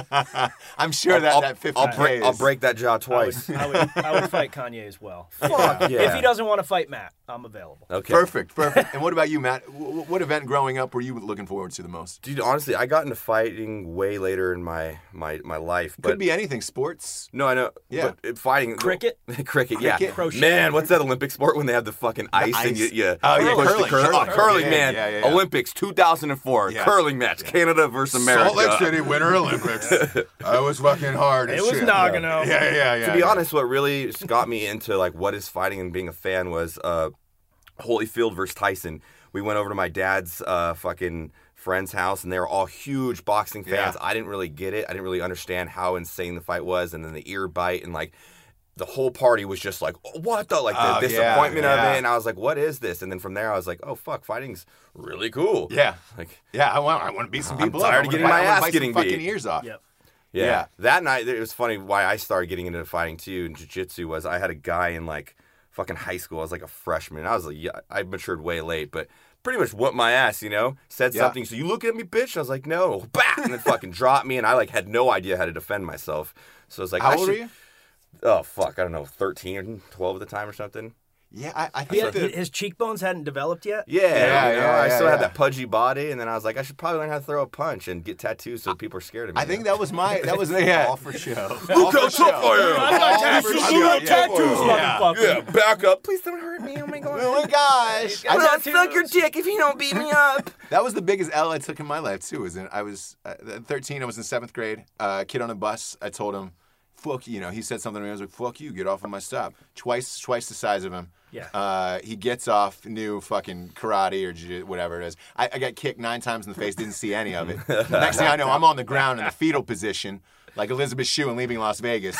I'm sure that I'll, that fifty I'll, break, is. I'll break that jaw I would, twice. I, would, I would fight Kanye as well. Fuck yeah. If he doesn't want to fight Matt, I'm available. Okay. Perfect, perfect. And what about you, Matt? W- What event growing up were you looking forward to the most? Dude, honestly, I got into fighting way later in my my, my life. But Could be anything. Sports. No, I know. Yeah. But uh, fighting. Cricket? cricket, yeah. Cricket. Crochet. Man, what's that Olympic sport when they have the fucking ice, and you, ice. you Oh, yeah, push curling, the curl- curling, oh, curling, yeah, man. yeah, yeah, yeah. Olympics two thousand four, Yeah. curling match, Canada versus America. Salt Lake City Winter Olympics. I was fucking hard. It as was shit. Nagano. Yeah, yeah, yeah. to be yeah. honest, what really got me into like what is fighting and being a fan was uh, Holyfield versus Tyson. We went over to my dad's uh, fucking friend's house, and they were all huge boxing fans. Yeah. I didn't really get it. I didn't really understand how insane the fight was, and then the ear bite, and like the whole party was just like, what the like the Oh, yeah, disappointment of yeah. it. And I was like, what is this? And then from there, I was like, oh fuck, fighting's really cool. Yeah. Like. Yeah, I want, I want to beat some I'm people up. tired I of wanna getting bite- my I wanna ass bite getting some fucking beat. ears off. Yep. Yeah. Yeah. That night, it was funny why I started getting into fighting too in jiu-jitsu was I had a guy in like fucking high school. I was like a freshman. I was like, yeah, I matured way late, but pretty much whooped my ass, you know? Said Yeah. something, so you look at me, bitch? I was like, no. Bah! And then fucking dropped me, and I like had no idea how to defend myself. So I was like, How I old should- are you? Oh, fuck. I don't know, thirteen, twelve at the time or something. Yeah, I, I He think had- that. his cheekbones hadn't developed yet. Yeah, Yeah, you know, yeah, I yeah, still yeah. had that pudgy body, and then I was like, I should probably learn how to throw a punch and get tattoos so people are scared of me. I think that was my. That was yeah. All for show. Look how tough I am! I got All tattoos. for I show, got yeah. tattoos, Yeah. motherfucker. Yeah, back up. Please don't hurt me. Oh my god. Oh my gosh! I'm I- not suck your dick if you don't beat me up. That was the biggest L I took in my life too. Was in I was uh, at thirteen. I was in seventh grade. Uh, kid on a bus. I told him, "Fuck you." You know, he said something to me. I was like, "Fuck you. Get off of my stop." Twice, twice the size of him. Yeah. Uh, he gets off, new fucking karate or jiu- whatever it is. I, I got kicked nine times in the face. Didn't see any of it. Next thing I know, I'm on the ground in the fetal position, like Elizabeth Shue in Leaving Las Vegas.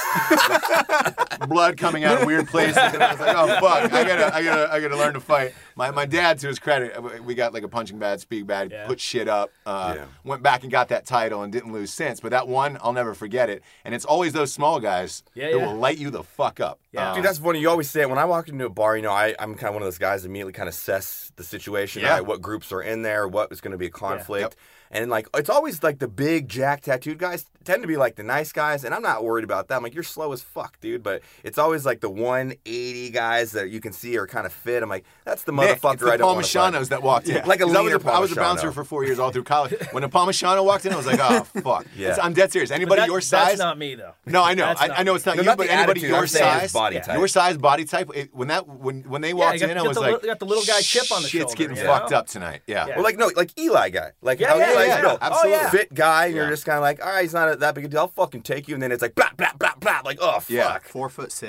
Blood coming out of weird places. And I was like, oh fuck, I gotta, I gotta, I gotta learn to fight. My my dad, to his credit, we got like a punching bag, speak bag, Yeah. put shit up. Uh, Yeah. Went back and got that title and didn't lose since. But that one, I'll never forget it. And it's always those small guys Yeah, that yeah. will light you the fuck up. Yeah. Uh, Dude, that's funny. You always say it. When I walk into a bar, you know, I, I'm kind of one of those guys that immediately kind of assess the situation, Yeah. right? What groups are in there, what is going to be a conflict. Yep. And, like, it's always, like, the big, jack tattooed guys tend to be, like, the nice guys, and I'm not worried about that. I'm like, you're slow as fuck, dude. But it's always, like, the one eighty guys that you can see are kind of fit. I'm like, that's the Nick, motherfucker it's the I don't want to fight. Parmesanos that walked in. Like a 'Cause I was leaner I was a Parmesano. bouncer for four years all through college. When a Parmesano walked in, I was like, oh, fuck. Yeah. It's- I'm dead serious. But Anybody that- your size? That's not me, though. No, I know. That's I, not I know me. it's not No, you, not but the anybody attitude, your I'm saying his size, body Yeah. type. your size, body type. It, when that when when they Yeah, walked you got- in, I got was the like, li- got the little guy chip on the shit's shoulder, getting you fucked know? up tonight. Yeah. Yeah. Well, like, no, like Eli guy. Like, Yeah, how yeah, Eli's yeah. built. Absolutely. Oh, yeah. Fit guy, and Yeah. you're just kind of like, all right, he's not a, that big a deal. I'll fucking take you. And then it's like, blah, blah, blah, blah. Like, oh, fuck. Yeah. Four foot six,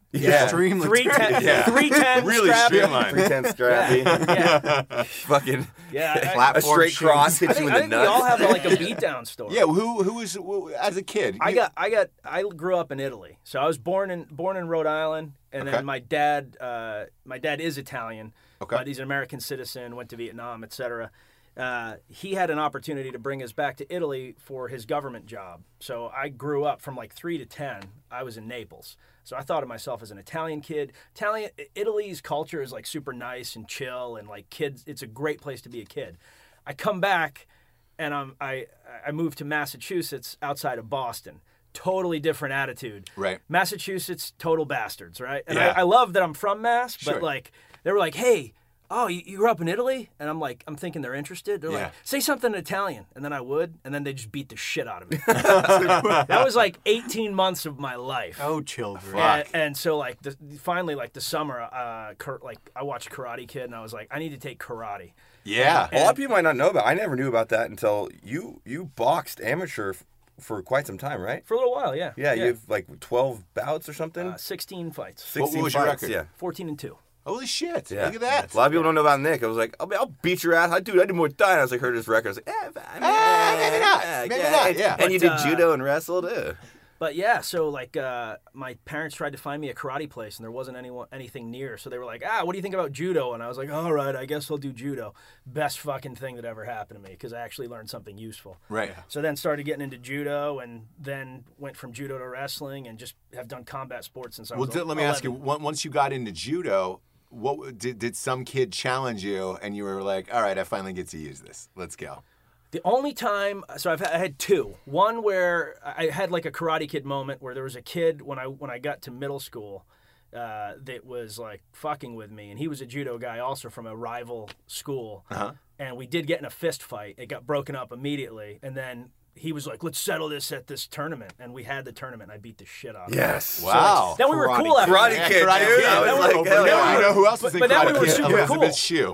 Yeah. Extremely three ten, Yeah. three ten, Really scrappy. streamlined. three ten scrappy. Yeah, Fucking yeah. I- I, a Platform straight shoes. cross I hits you think, in I the think we all nuts. have like a beatdown story. Yeah, who who was who, as a kid? I you- got, I got, I grew up in Italy, so I was born in born in Rhode Island, and Okay. then my dad, uh, my dad is Italian, Okay. but he's an American citizen, went to Vietnam, et cetera. Uh, he had an opportunity to bring us back to Italy for his government job. So I grew up from like three to ten. I was in Naples, so I thought of myself as an Italian kid. Italian Italy's culture is like super nice and chill, and like kids, it's a great place to be a kid. I come back, and I'm, I I moved to Massachusetts outside of Boston. Totally different attitude. Right. Massachusetts, total bastards, right? And Yeah. I, I love that I'm from Mass, but Sure. like they were like, hey. Oh, you, you grew up in Italy? And I'm like, I'm thinking they're interested. They're Yeah. like, say something in Italian. And then I would, and then they just beat the shit out of me. That was like eighteen months of my life. Oh, children. And, and so like the, finally like the summer, uh, Kurt, like I watched Karate Kid, and I was like, I need to take karate. Yeah. A lot of people might not know about. I never knew about that until you you boxed amateur f- for quite some time, right? For a little while, yeah. Yeah, you have like twelve bouts or something. uh, sixteen fights, sixteen what was your fights, record? Yeah. fourteen and two. Holy shit! Yeah. Look at that. A lot of people don't know about Nick. I was like, I'll, I'll beat your ass. I dude, I did more time. I was like, heard his record. I was like, eh, I mean, Ah, maybe not. yeah, Maybe yeah. not, And, yeah. and you But, did uh, judo and wrestled. Uh. But yeah, so like uh, my parents tried to find me a karate place, and there wasn't anyone anything near. So they were like, "Ah, what do you think about judo?" And I was like, "All right, I guess I'll do judo." Best fucking thing that ever happened to me because I actually learned something useful. Right. So then started getting into judo, and then went from judo to wrestling, and just have done combat sports since I Well, was. d- let me ask you. eleven. on- Once you got into judo, what did did some kid challenge you, and you were like, "All right, I finally get to use this. Let's go." The only time, so I've had, I had two. One where I had like a Karate Kid moment where there was a kid when I when I got to middle school uh, that was like fucking with me, and he was a judo guy also from a rival school, Uh-huh. and we did get in a fist fight. It got broken up immediately, and then he was like, "Let's settle this at this tournament," and we had the tournament. I beat the shit out of him. Yes. Wow. Then we were Karate cool after Karate that. Kid, Karate dude. Kid. I Then was we- like, but hell then yeah. we you know who else was But- in but then Karate we were Kid? super Elizabeth cool. Shue.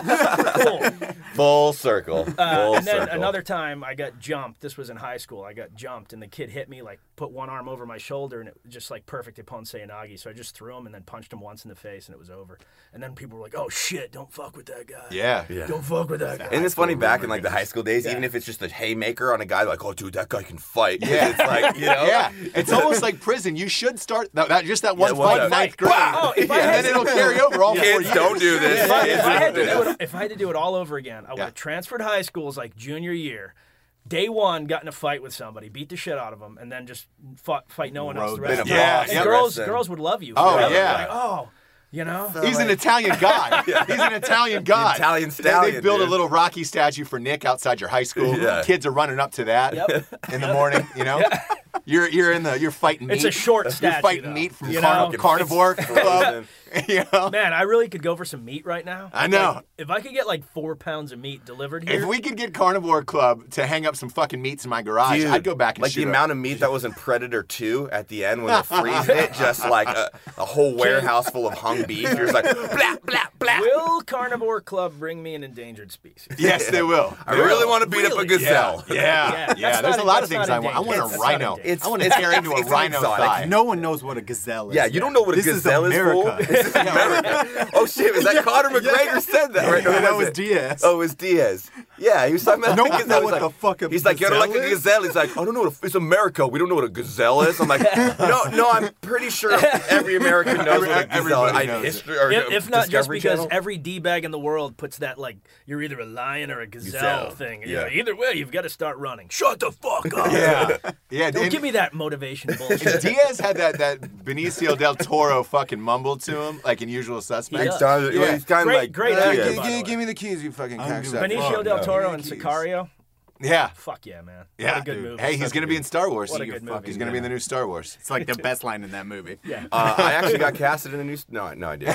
Cool. Full circle. Full Uh, and then circle. another time I got jumped. This was in high school. I got jumped, and the kid hit me, like put one arm over my shoulder, and it was just like perfect Ippon Seoinage. So I just threw him and then punched him once in the face, and it was over. And then people were like, "Oh shit, don't fuck with that guy. Yeah. Yeah. Don't fuck with that guy." Isn't this funny back in like the high school days, even if it's just a haymaker on a guy, like, oh, dude, that guy can fight. Yeah. It's like, you know? Yeah, it's almost like prison. You should start that, that just that one Yeah, one fight in fight. ninth grade, Oh, if I and had then it'll carry over all four Kids, years. don't do this. If I, Kids, if I had don't to do do this. it, if I had to do it all over again, I would Yeah. have transferred high schools like junior year. Day one, got in a fight with somebody, beat the shit out of them, and then just fought, fight no one else. The Rode rest that of the Yeah, time. yeah. And girls, Rest girls would love you. Oh, forever. yeah. Like, oh, you know. He's an Italian god. He's an Italian god. Italian They- They, stallion, built dude. a little Rocky statue for Nick outside your high school. Yeah. Kids are running up to that Yep. in the morning. You know, you're you're in the you're fighting meat. It's a short You're statue, fighting though. meat from You carn- know? carnivore club. You know, Man, I really could go for some meat right now. I know. Like, if I could get like four pounds of meat delivered here, if we could get Carnivore Club to hang up some fucking meats in my garage, Dude, I'd go back and like shoot the up. amount of meat that was in Predator two at the end when the freeze hit, just like a, a whole warehouse full of hung beef. You're just like, blah, blah, blah. will Carnivore Club bring me an endangered species? Yes, they will. I They really will. want to beat up a Really? gazelle. Yeah, Yeah, yeah. that's There's not a en- lot of that's things not I want. I want endangered. a That's not rhino. endangered. I want to It's- tear into a it's rhino exotic. thigh. No one knows what a gazelle is. Yeah, you don't know what a This gazelle is is, fool. America. This is America. Oh shit, was that Conor McGregor said that? Right? Or that was it? Diaz. Oh, it was Diaz. Yeah, he was talking about No the one gazelle. know He's what like- the fuck a He's like, you don't like a gazelle is? gazelle? He's like, I don't know what a, it's America. We don't know what a gazelle is. I'm like, no, no, I'm pretty sure every American knows Every- what a gazelle everybody I, knows it. history, or If, if not just Discovery because Channel. every D-bag in the world puts that, like, you're either a lion or a gazelle, Gazelle, thing. yeah. You know, either way, you've got to start running. Shut the fuck up. Yeah, yeah. Don't and- give me that motivation bullshit. Diaz had that that Benicio del Toro fucking mumble to him like in Usual Suspects. Yeah. He's kind of, Yeah. he's kind Great- of like, great yeah, actor, yeah. by the way. give me the keys, you fucking I'm cocksucker. doing Benicio Oh, del no. Toro and Keys. Sicario. Yeah. Fuck yeah, man. Yeah, What a good dude. movie. Hey, he's Such gonna a be good- in Star Wars. What a You good fuck, movie. He's gonna be in the new Star Wars. It's like the best line in that movie. Yeah. Uh, I actually got casted in the new. No, no, I didn't.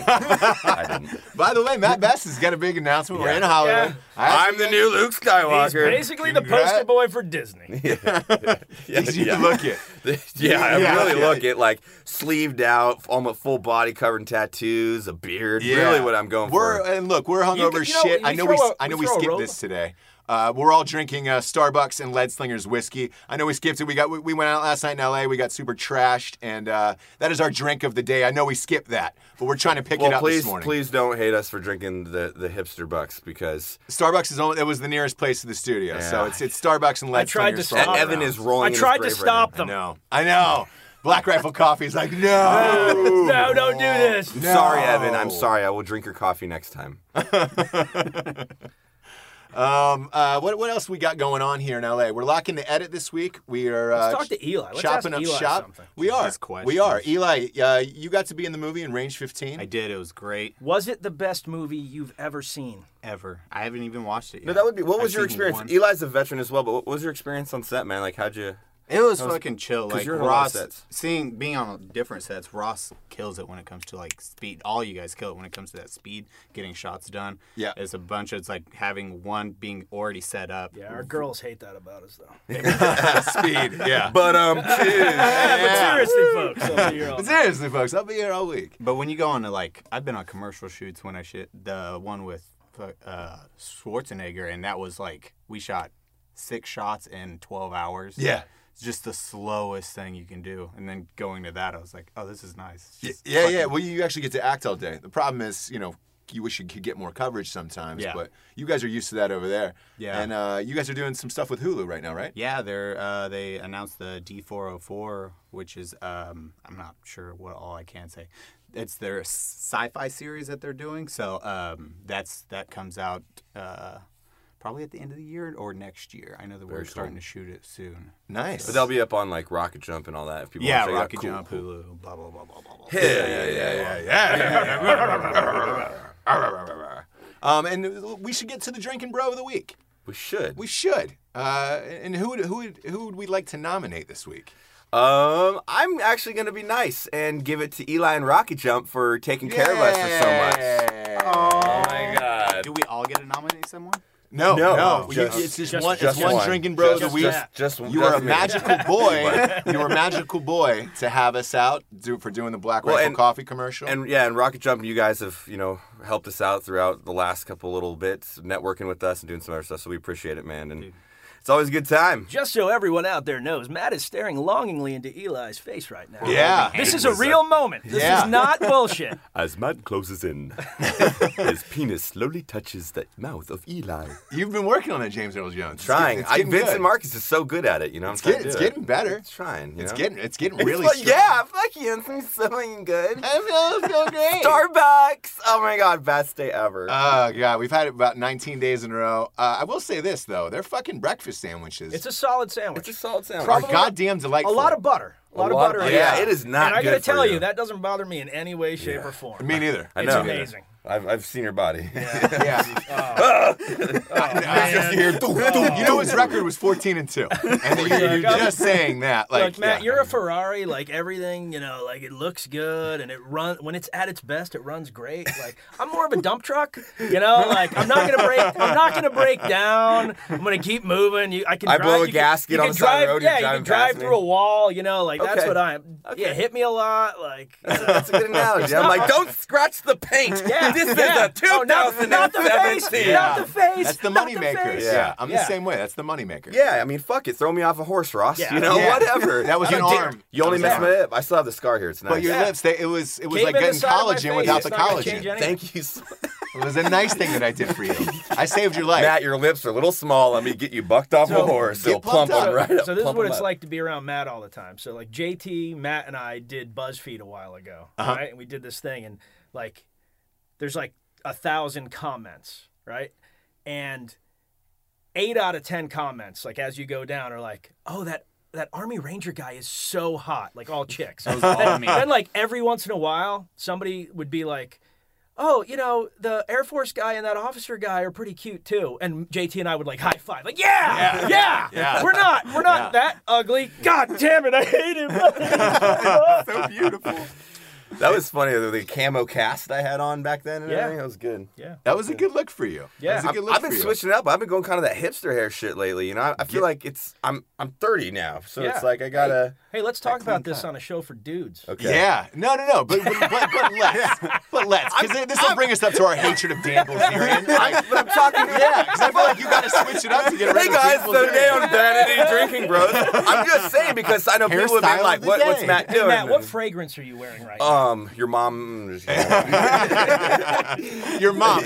I didn't. By the way, Matt Best has got a big announcement. We're Yeah. in Hollywood. Yeah. I I'm the new Luke He's Skywalker. basically the Congrats. poster boy for Disney. yeah, You yeah. look it. yeah, I Yeah. really Yeah. look it like sleeved out, almost full body covered in tattoos, a beard. Yeah. Really, what I'm going We're for. and look, we're hungover You as know, shit. you I know throw we a- I know we we throw a skipped rope. this today. Uh, we're all drinking uh, Starbucks and Lead Slingers whiskey. I know we skipped it. We got we, we went out last night in L A. We got super trashed, and uh, that is our drink of the day. I know we skipped that, but we're trying to pick well, it up please, this morning. please don't hate us for drinking the, the hipster bucks because Starbucks is only it was the nearest place to the studio, Yeah. so it's it's Starbucks and Lead I tried to Slingers. stop for all them. Evan around. is rolling. I in his tried to grave stop right them. I know. I know. Black Rifle Coffee is like, no. No, don't do this. now. Sorry, Evan. I'm sorry. I will drink your coffee next time. Um, uh, what what else we got going on here in L A? We're locking the edit this week. We are uh, Let's talk to Eli. Let's chopping ask up Eli shop. something. We are. Jesus questions. We are. Eli, uh, you got to be in the movie in Range fifteen. I did. It was great. Was it the best movie you've ever seen? Ever. I haven't even watched it yet. No, that would be. What was I've your seen experience? one. Eli's a veteran as well, but what was your experience on set, man? Like, how'd you? It was, was- fucking chill. 'cause Like you're in a lot of Ross, sets. seeing being on different sets, Ross kills it when it comes to like speed. All you guys kill it when it comes to that speed, getting shots done. Yeah. It's a bunch of it's like having one being already set up. Yeah, our girls hate that about us, though. Speed. Yeah. But um, But seriously, folks, I'll be here all But night. seriously, folks, I'll be here all week. But when you go on to like, I've been on commercial shoots when I shit the one with uh, Schwarzenegger, and that was like we shot six shots in twelve hours. Yeah. It's just the slowest thing you can do. And then going to that, I was like, oh, this is nice. It's Yeah, just yeah, fucking- yeah. Well, you actually get to act all day. The problem is, you know, you wish you could get more coverage sometimes, Yeah. but you guys are used to that over there. Yeah. And uh, you guys are doing some stuff with Hulu right now, right? Yeah, they're uh, they announced the D four oh four, which is um, I'm not sure what all I can say. It's their sci-fi series that they're doing. So um, that's that comes out uh, probably at the end of the year or next year. I know that we're Very starting cool. to shoot it soon. Nice. but they'll be up on like Rocket Jump and all that. If people Yeah, want to check it out. Rocket Cool, Jump, cool. Hulu, blah blah blah blah blah. blah. Yeah, yeah, yeah, yeah. yeah. um, and we should get to the drinking bro of the week. We should. We should. Uh, and who would, who would, who would we like to nominate this week? Um, I'm actually gonna be nice and give it to Eli and Rocket Jump for taking care of us for so much. Oh my God. Do we all get to nominate someone? No, No, no. just- you, it's just, just- one. just it's one, one. drinking bro of Just- the week. just- just- you are a just me. magical boy. you are a magical boy to have us out do, for doing the Black Well, Rifle and- Coffee commercial. And yeah, and Rocket Jump, you guys have, you know, helped us out throughout the last couple little bits, networking with us and doing some other stuff, so we appreciate it, man. And it's always a good time. Just so everyone out there knows, Matt is staring longingly into Eli's face right now. Yeah. This is a real moment. This Yeah. is not bullshit. As Matt closes in, his penis slowly touches the mouth of Eli. You've been working on that, James Earl Jones. It's Trying. getting- it's I, getting Vincent good. Marcus is so good at it, you know. I'm It's trying getting, to it's do it. getting better. It's trying. You It's know? getting, it's getting It's really like, strong. yeah, fuck you. It's so good. I feel, feel great. Starbucks. Oh my God, best day ever. Oh, God. We've had it about nineteen days in a row. Uh, I will say this, though. They're fucking breakfast sandwiches. It's a solid sandwich. it's a solid sandwich. are probably- goddamn A delightful. lot of butter. A lot A of lot- butter. in yeah, there. it is not And I gotta good for tell you, you. that doesn't bother me in any way, shape, or form. Me neither. I It's know. amazing. I've, I've seen your body. Yeah. Oh, I just hear, "Doo, doo." You know his record was fourteen and two. And you're, you're just saying that. Like, Like, Matt, yeah. you're a Ferrari. Like everything, you know, like it looks good and it run when it's at its best, it runs great. Like I'm more of a dump truck, you know. Like I'm not gonna break. I'm not gonna break down. I'm gonna keep moving. You, I can. I drive, blow a you gasket can, you on can the side of drive, the road, you're Yeah, you driving can drive past me. through a wall. You know, like that's Okay. what I'm. Yeah, hit me a lot. Like That's a good analogy. I'm like, don't scratch the paint. yeah, This yeah. is a Oh, not, not the face. twenty seventeen. Not the face. That's the not money maker. face. Yeah. Yeah. I'm Yeah. the same way. That's the money maker. Yeah, I mean, fuck it. Throw me off a horse, Ross. Yeah. You know, Yeah. whatever. That was you an did- arm. You only That was missed my an lip. I still have the scar here. It's nice. But your Yeah. lips, they, it was it was Came like in the getting side of my collagen face. without It's the not gonna collagen. change anything. Thank you, so It was a nice thing that I did for you. I saved your life. Matt. Your lips are a little small. Let me get you bucked off a horse. get It'll plump plumped them up. right up. So this is plump what 'em it's up. like to be around Matt all the time. So like J T, Matt, and I did BuzzFeed a while ago, Uh-huh. right? And we did this thing, and like, there's like a thousand comments, right? And eight out of ten comments, like as you go down, are like, "Oh, that that Army Ranger guy is so hot," like all chicks. That was all me. Then like every once in a while, somebody would be like, "Oh, you know, the Air Force guy and that officer guy are pretty cute too." And J T and I would like high five, like, "Yeah, yeah, yeah. we're not, we're not Yeah. that ugly." God damn it, I hate him. So beautiful. That was funny. The, the camo cast I had on back then and Yeah. everything. That was good. Yeah. That was a good look for you. Yeah. That was a I'm- good look I've been for you. switching it up. I've been going kind of that hipster hair shit lately. You know, I, I feel Yeah. like it's I'm I'm thirty now, so Yeah. it's like I gotta. Hey, let's talk clean about this cut. on a show for dudes. Okay. Yeah, no, no, no, but but, but, but let's, but let's, because this will bring us up to our hatred of Dan Bilzerian. Like, But I'm talking. yeah, because I feel like you got to switch it up to get rid Hey of guys, Dan so today Bilzerian. on Vanity Drinking Bros, I'm just saying because I know people have Hairstyle been like, of the what, "What's day." Matt Hey, doing?" Matt, what fragrance are you wearing right now? um, your mom. Your mom.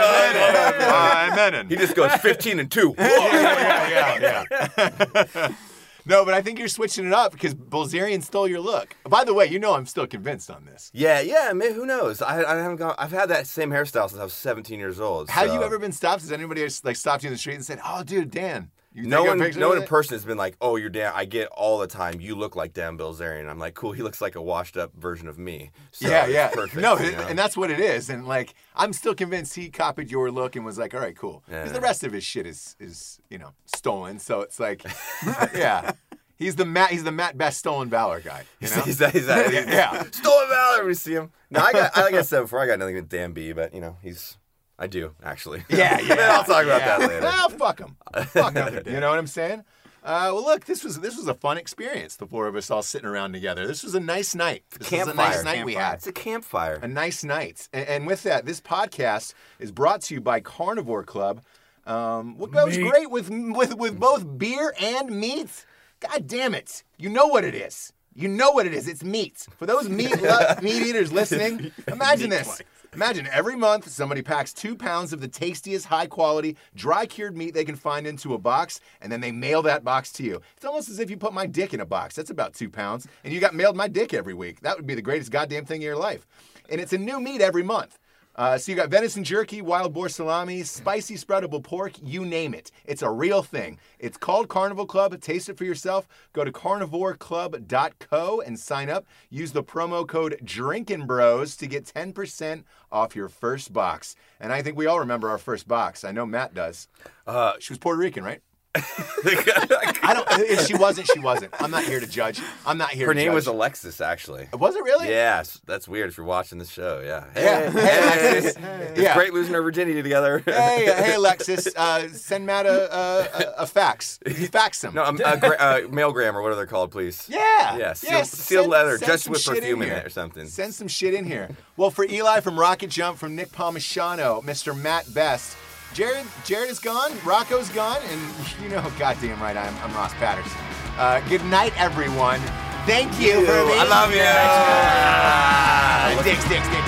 Five minutes. He just goes fifteen and two. yeah, yeah, yeah. No, but I think you're switching it up because Bilzerian stole your look. By the way, you know I'm still convinced on this. Yeah, yeah, man. Who knows? I, I haven't gone. I've had that same hairstyle since I was seventeen years old. Have so- you ever been stopped? Has anybody like stopped you in the street and said, "Oh, dude, Dan"? You No take a one, picture no of one in it?" person has been like, "Oh, you're Dan." I get all the time. You look like Dan Bilzerian. I'm like, cool. He looks like a washed-up version of me. So yeah, it's yeah. perfect, no, you it- know? and that's what it is. And like, I'm still convinced he copied your look and was like, "All right, cool." Because the Yeah. rest of his shit is is you know stolen. So it's like, yeah, he's the Matt. He's the Matt Best stolen valor guy. You know? He's that, he's that, he's Yeah. Stolen valor. We see him. No, I got. I, like I said before, I got nothing with Dan B. But you know, he's. I do actually. Yeah, yeah. I'll talk about yeah. that later. Well, fuck him. Fuck him. You know what I'm saying? Uh, well, look, this was this was a fun experience. The four of us all sitting around together. This was a nice night. This was a Campfire. nice night we had. It's a campfire. A nice night. And, and with that, this podcast is brought to you by Carnivore Club. Um, what goes great with with with both beer and meat? God damn it! You know what it is. You know what it is. It's meat. For those meat lo- meat eaters listening, imagine this. Imagine every month somebody packs two pounds of the tastiest, high-quality, dry-cured meat they can find into a box, and then they mail that box to you. It's almost as if you put my dick in a box. That's about two pounds, and you got mailed my dick every week. That would be the greatest goddamn thing of your life. And it's a new meat every month. Uh, so you got venison jerky, wild boar salami, spicy spreadable pork, you name it. It's a real thing. It's called Carnivore Club. Taste it for yourself. Go to carnivore club dot co and sign up. Use the promo code Drinkin' Bros to get ten percent off your first box. And I think we all remember our first box. I know Matt does. Uh, she was Puerto Rican, right? I don't. If she wasn't, she wasn't. I'm not here to judge. I'm not here Her to name judge. was Alexis, actually. Was it really? Yes, that's weird if you're watching the show. Yeah. Yeah. Hey, Hey, Alexis. It's Yeah. great losing our virginity together. Hey, uh, hey, Alexis, uh, send Matt a, a, a, a fax. Fax him. No, um, a gra- uh, mailgram or what are they called, please? Yeah. Yeah, seal- Yes, sealed send- leather, send just some with shit perfume in here. it or something. Send some shit in here. Well, for Eli from Rocket Jump, from Nick Palmisciano, Mister Matt Best, Jared Jared is gone, Rocco's gone, and you know, goddamn right, I'm, I'm Ross Patterson. Uh, good night, everyone. Thank you for being I love you. here. Ah, Dicks, dicks, dicks.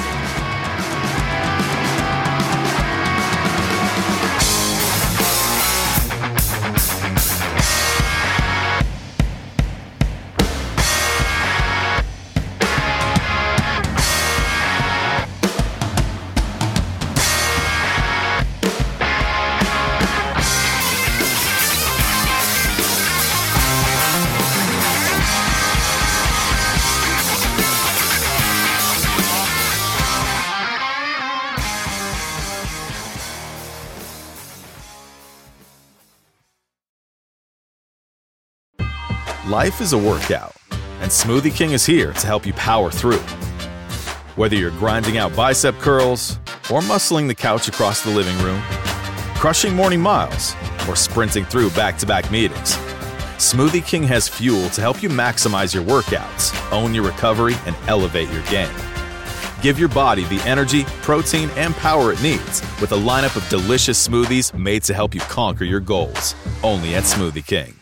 Life is a workout, and Smoothie King is here to help you power through. Whether you're grinding out bicep curls or muscling the couch across the living room, crushing morning miles, or sprinting through back-to-back meetings, Smoothie King has fuel to help you maximize your workouts, own your recovery, and elevate your game. Give your body the energy, protein, and power it needs with a lineup of delicious smoothies made to help you conquer your goals. Only at Smoothie King.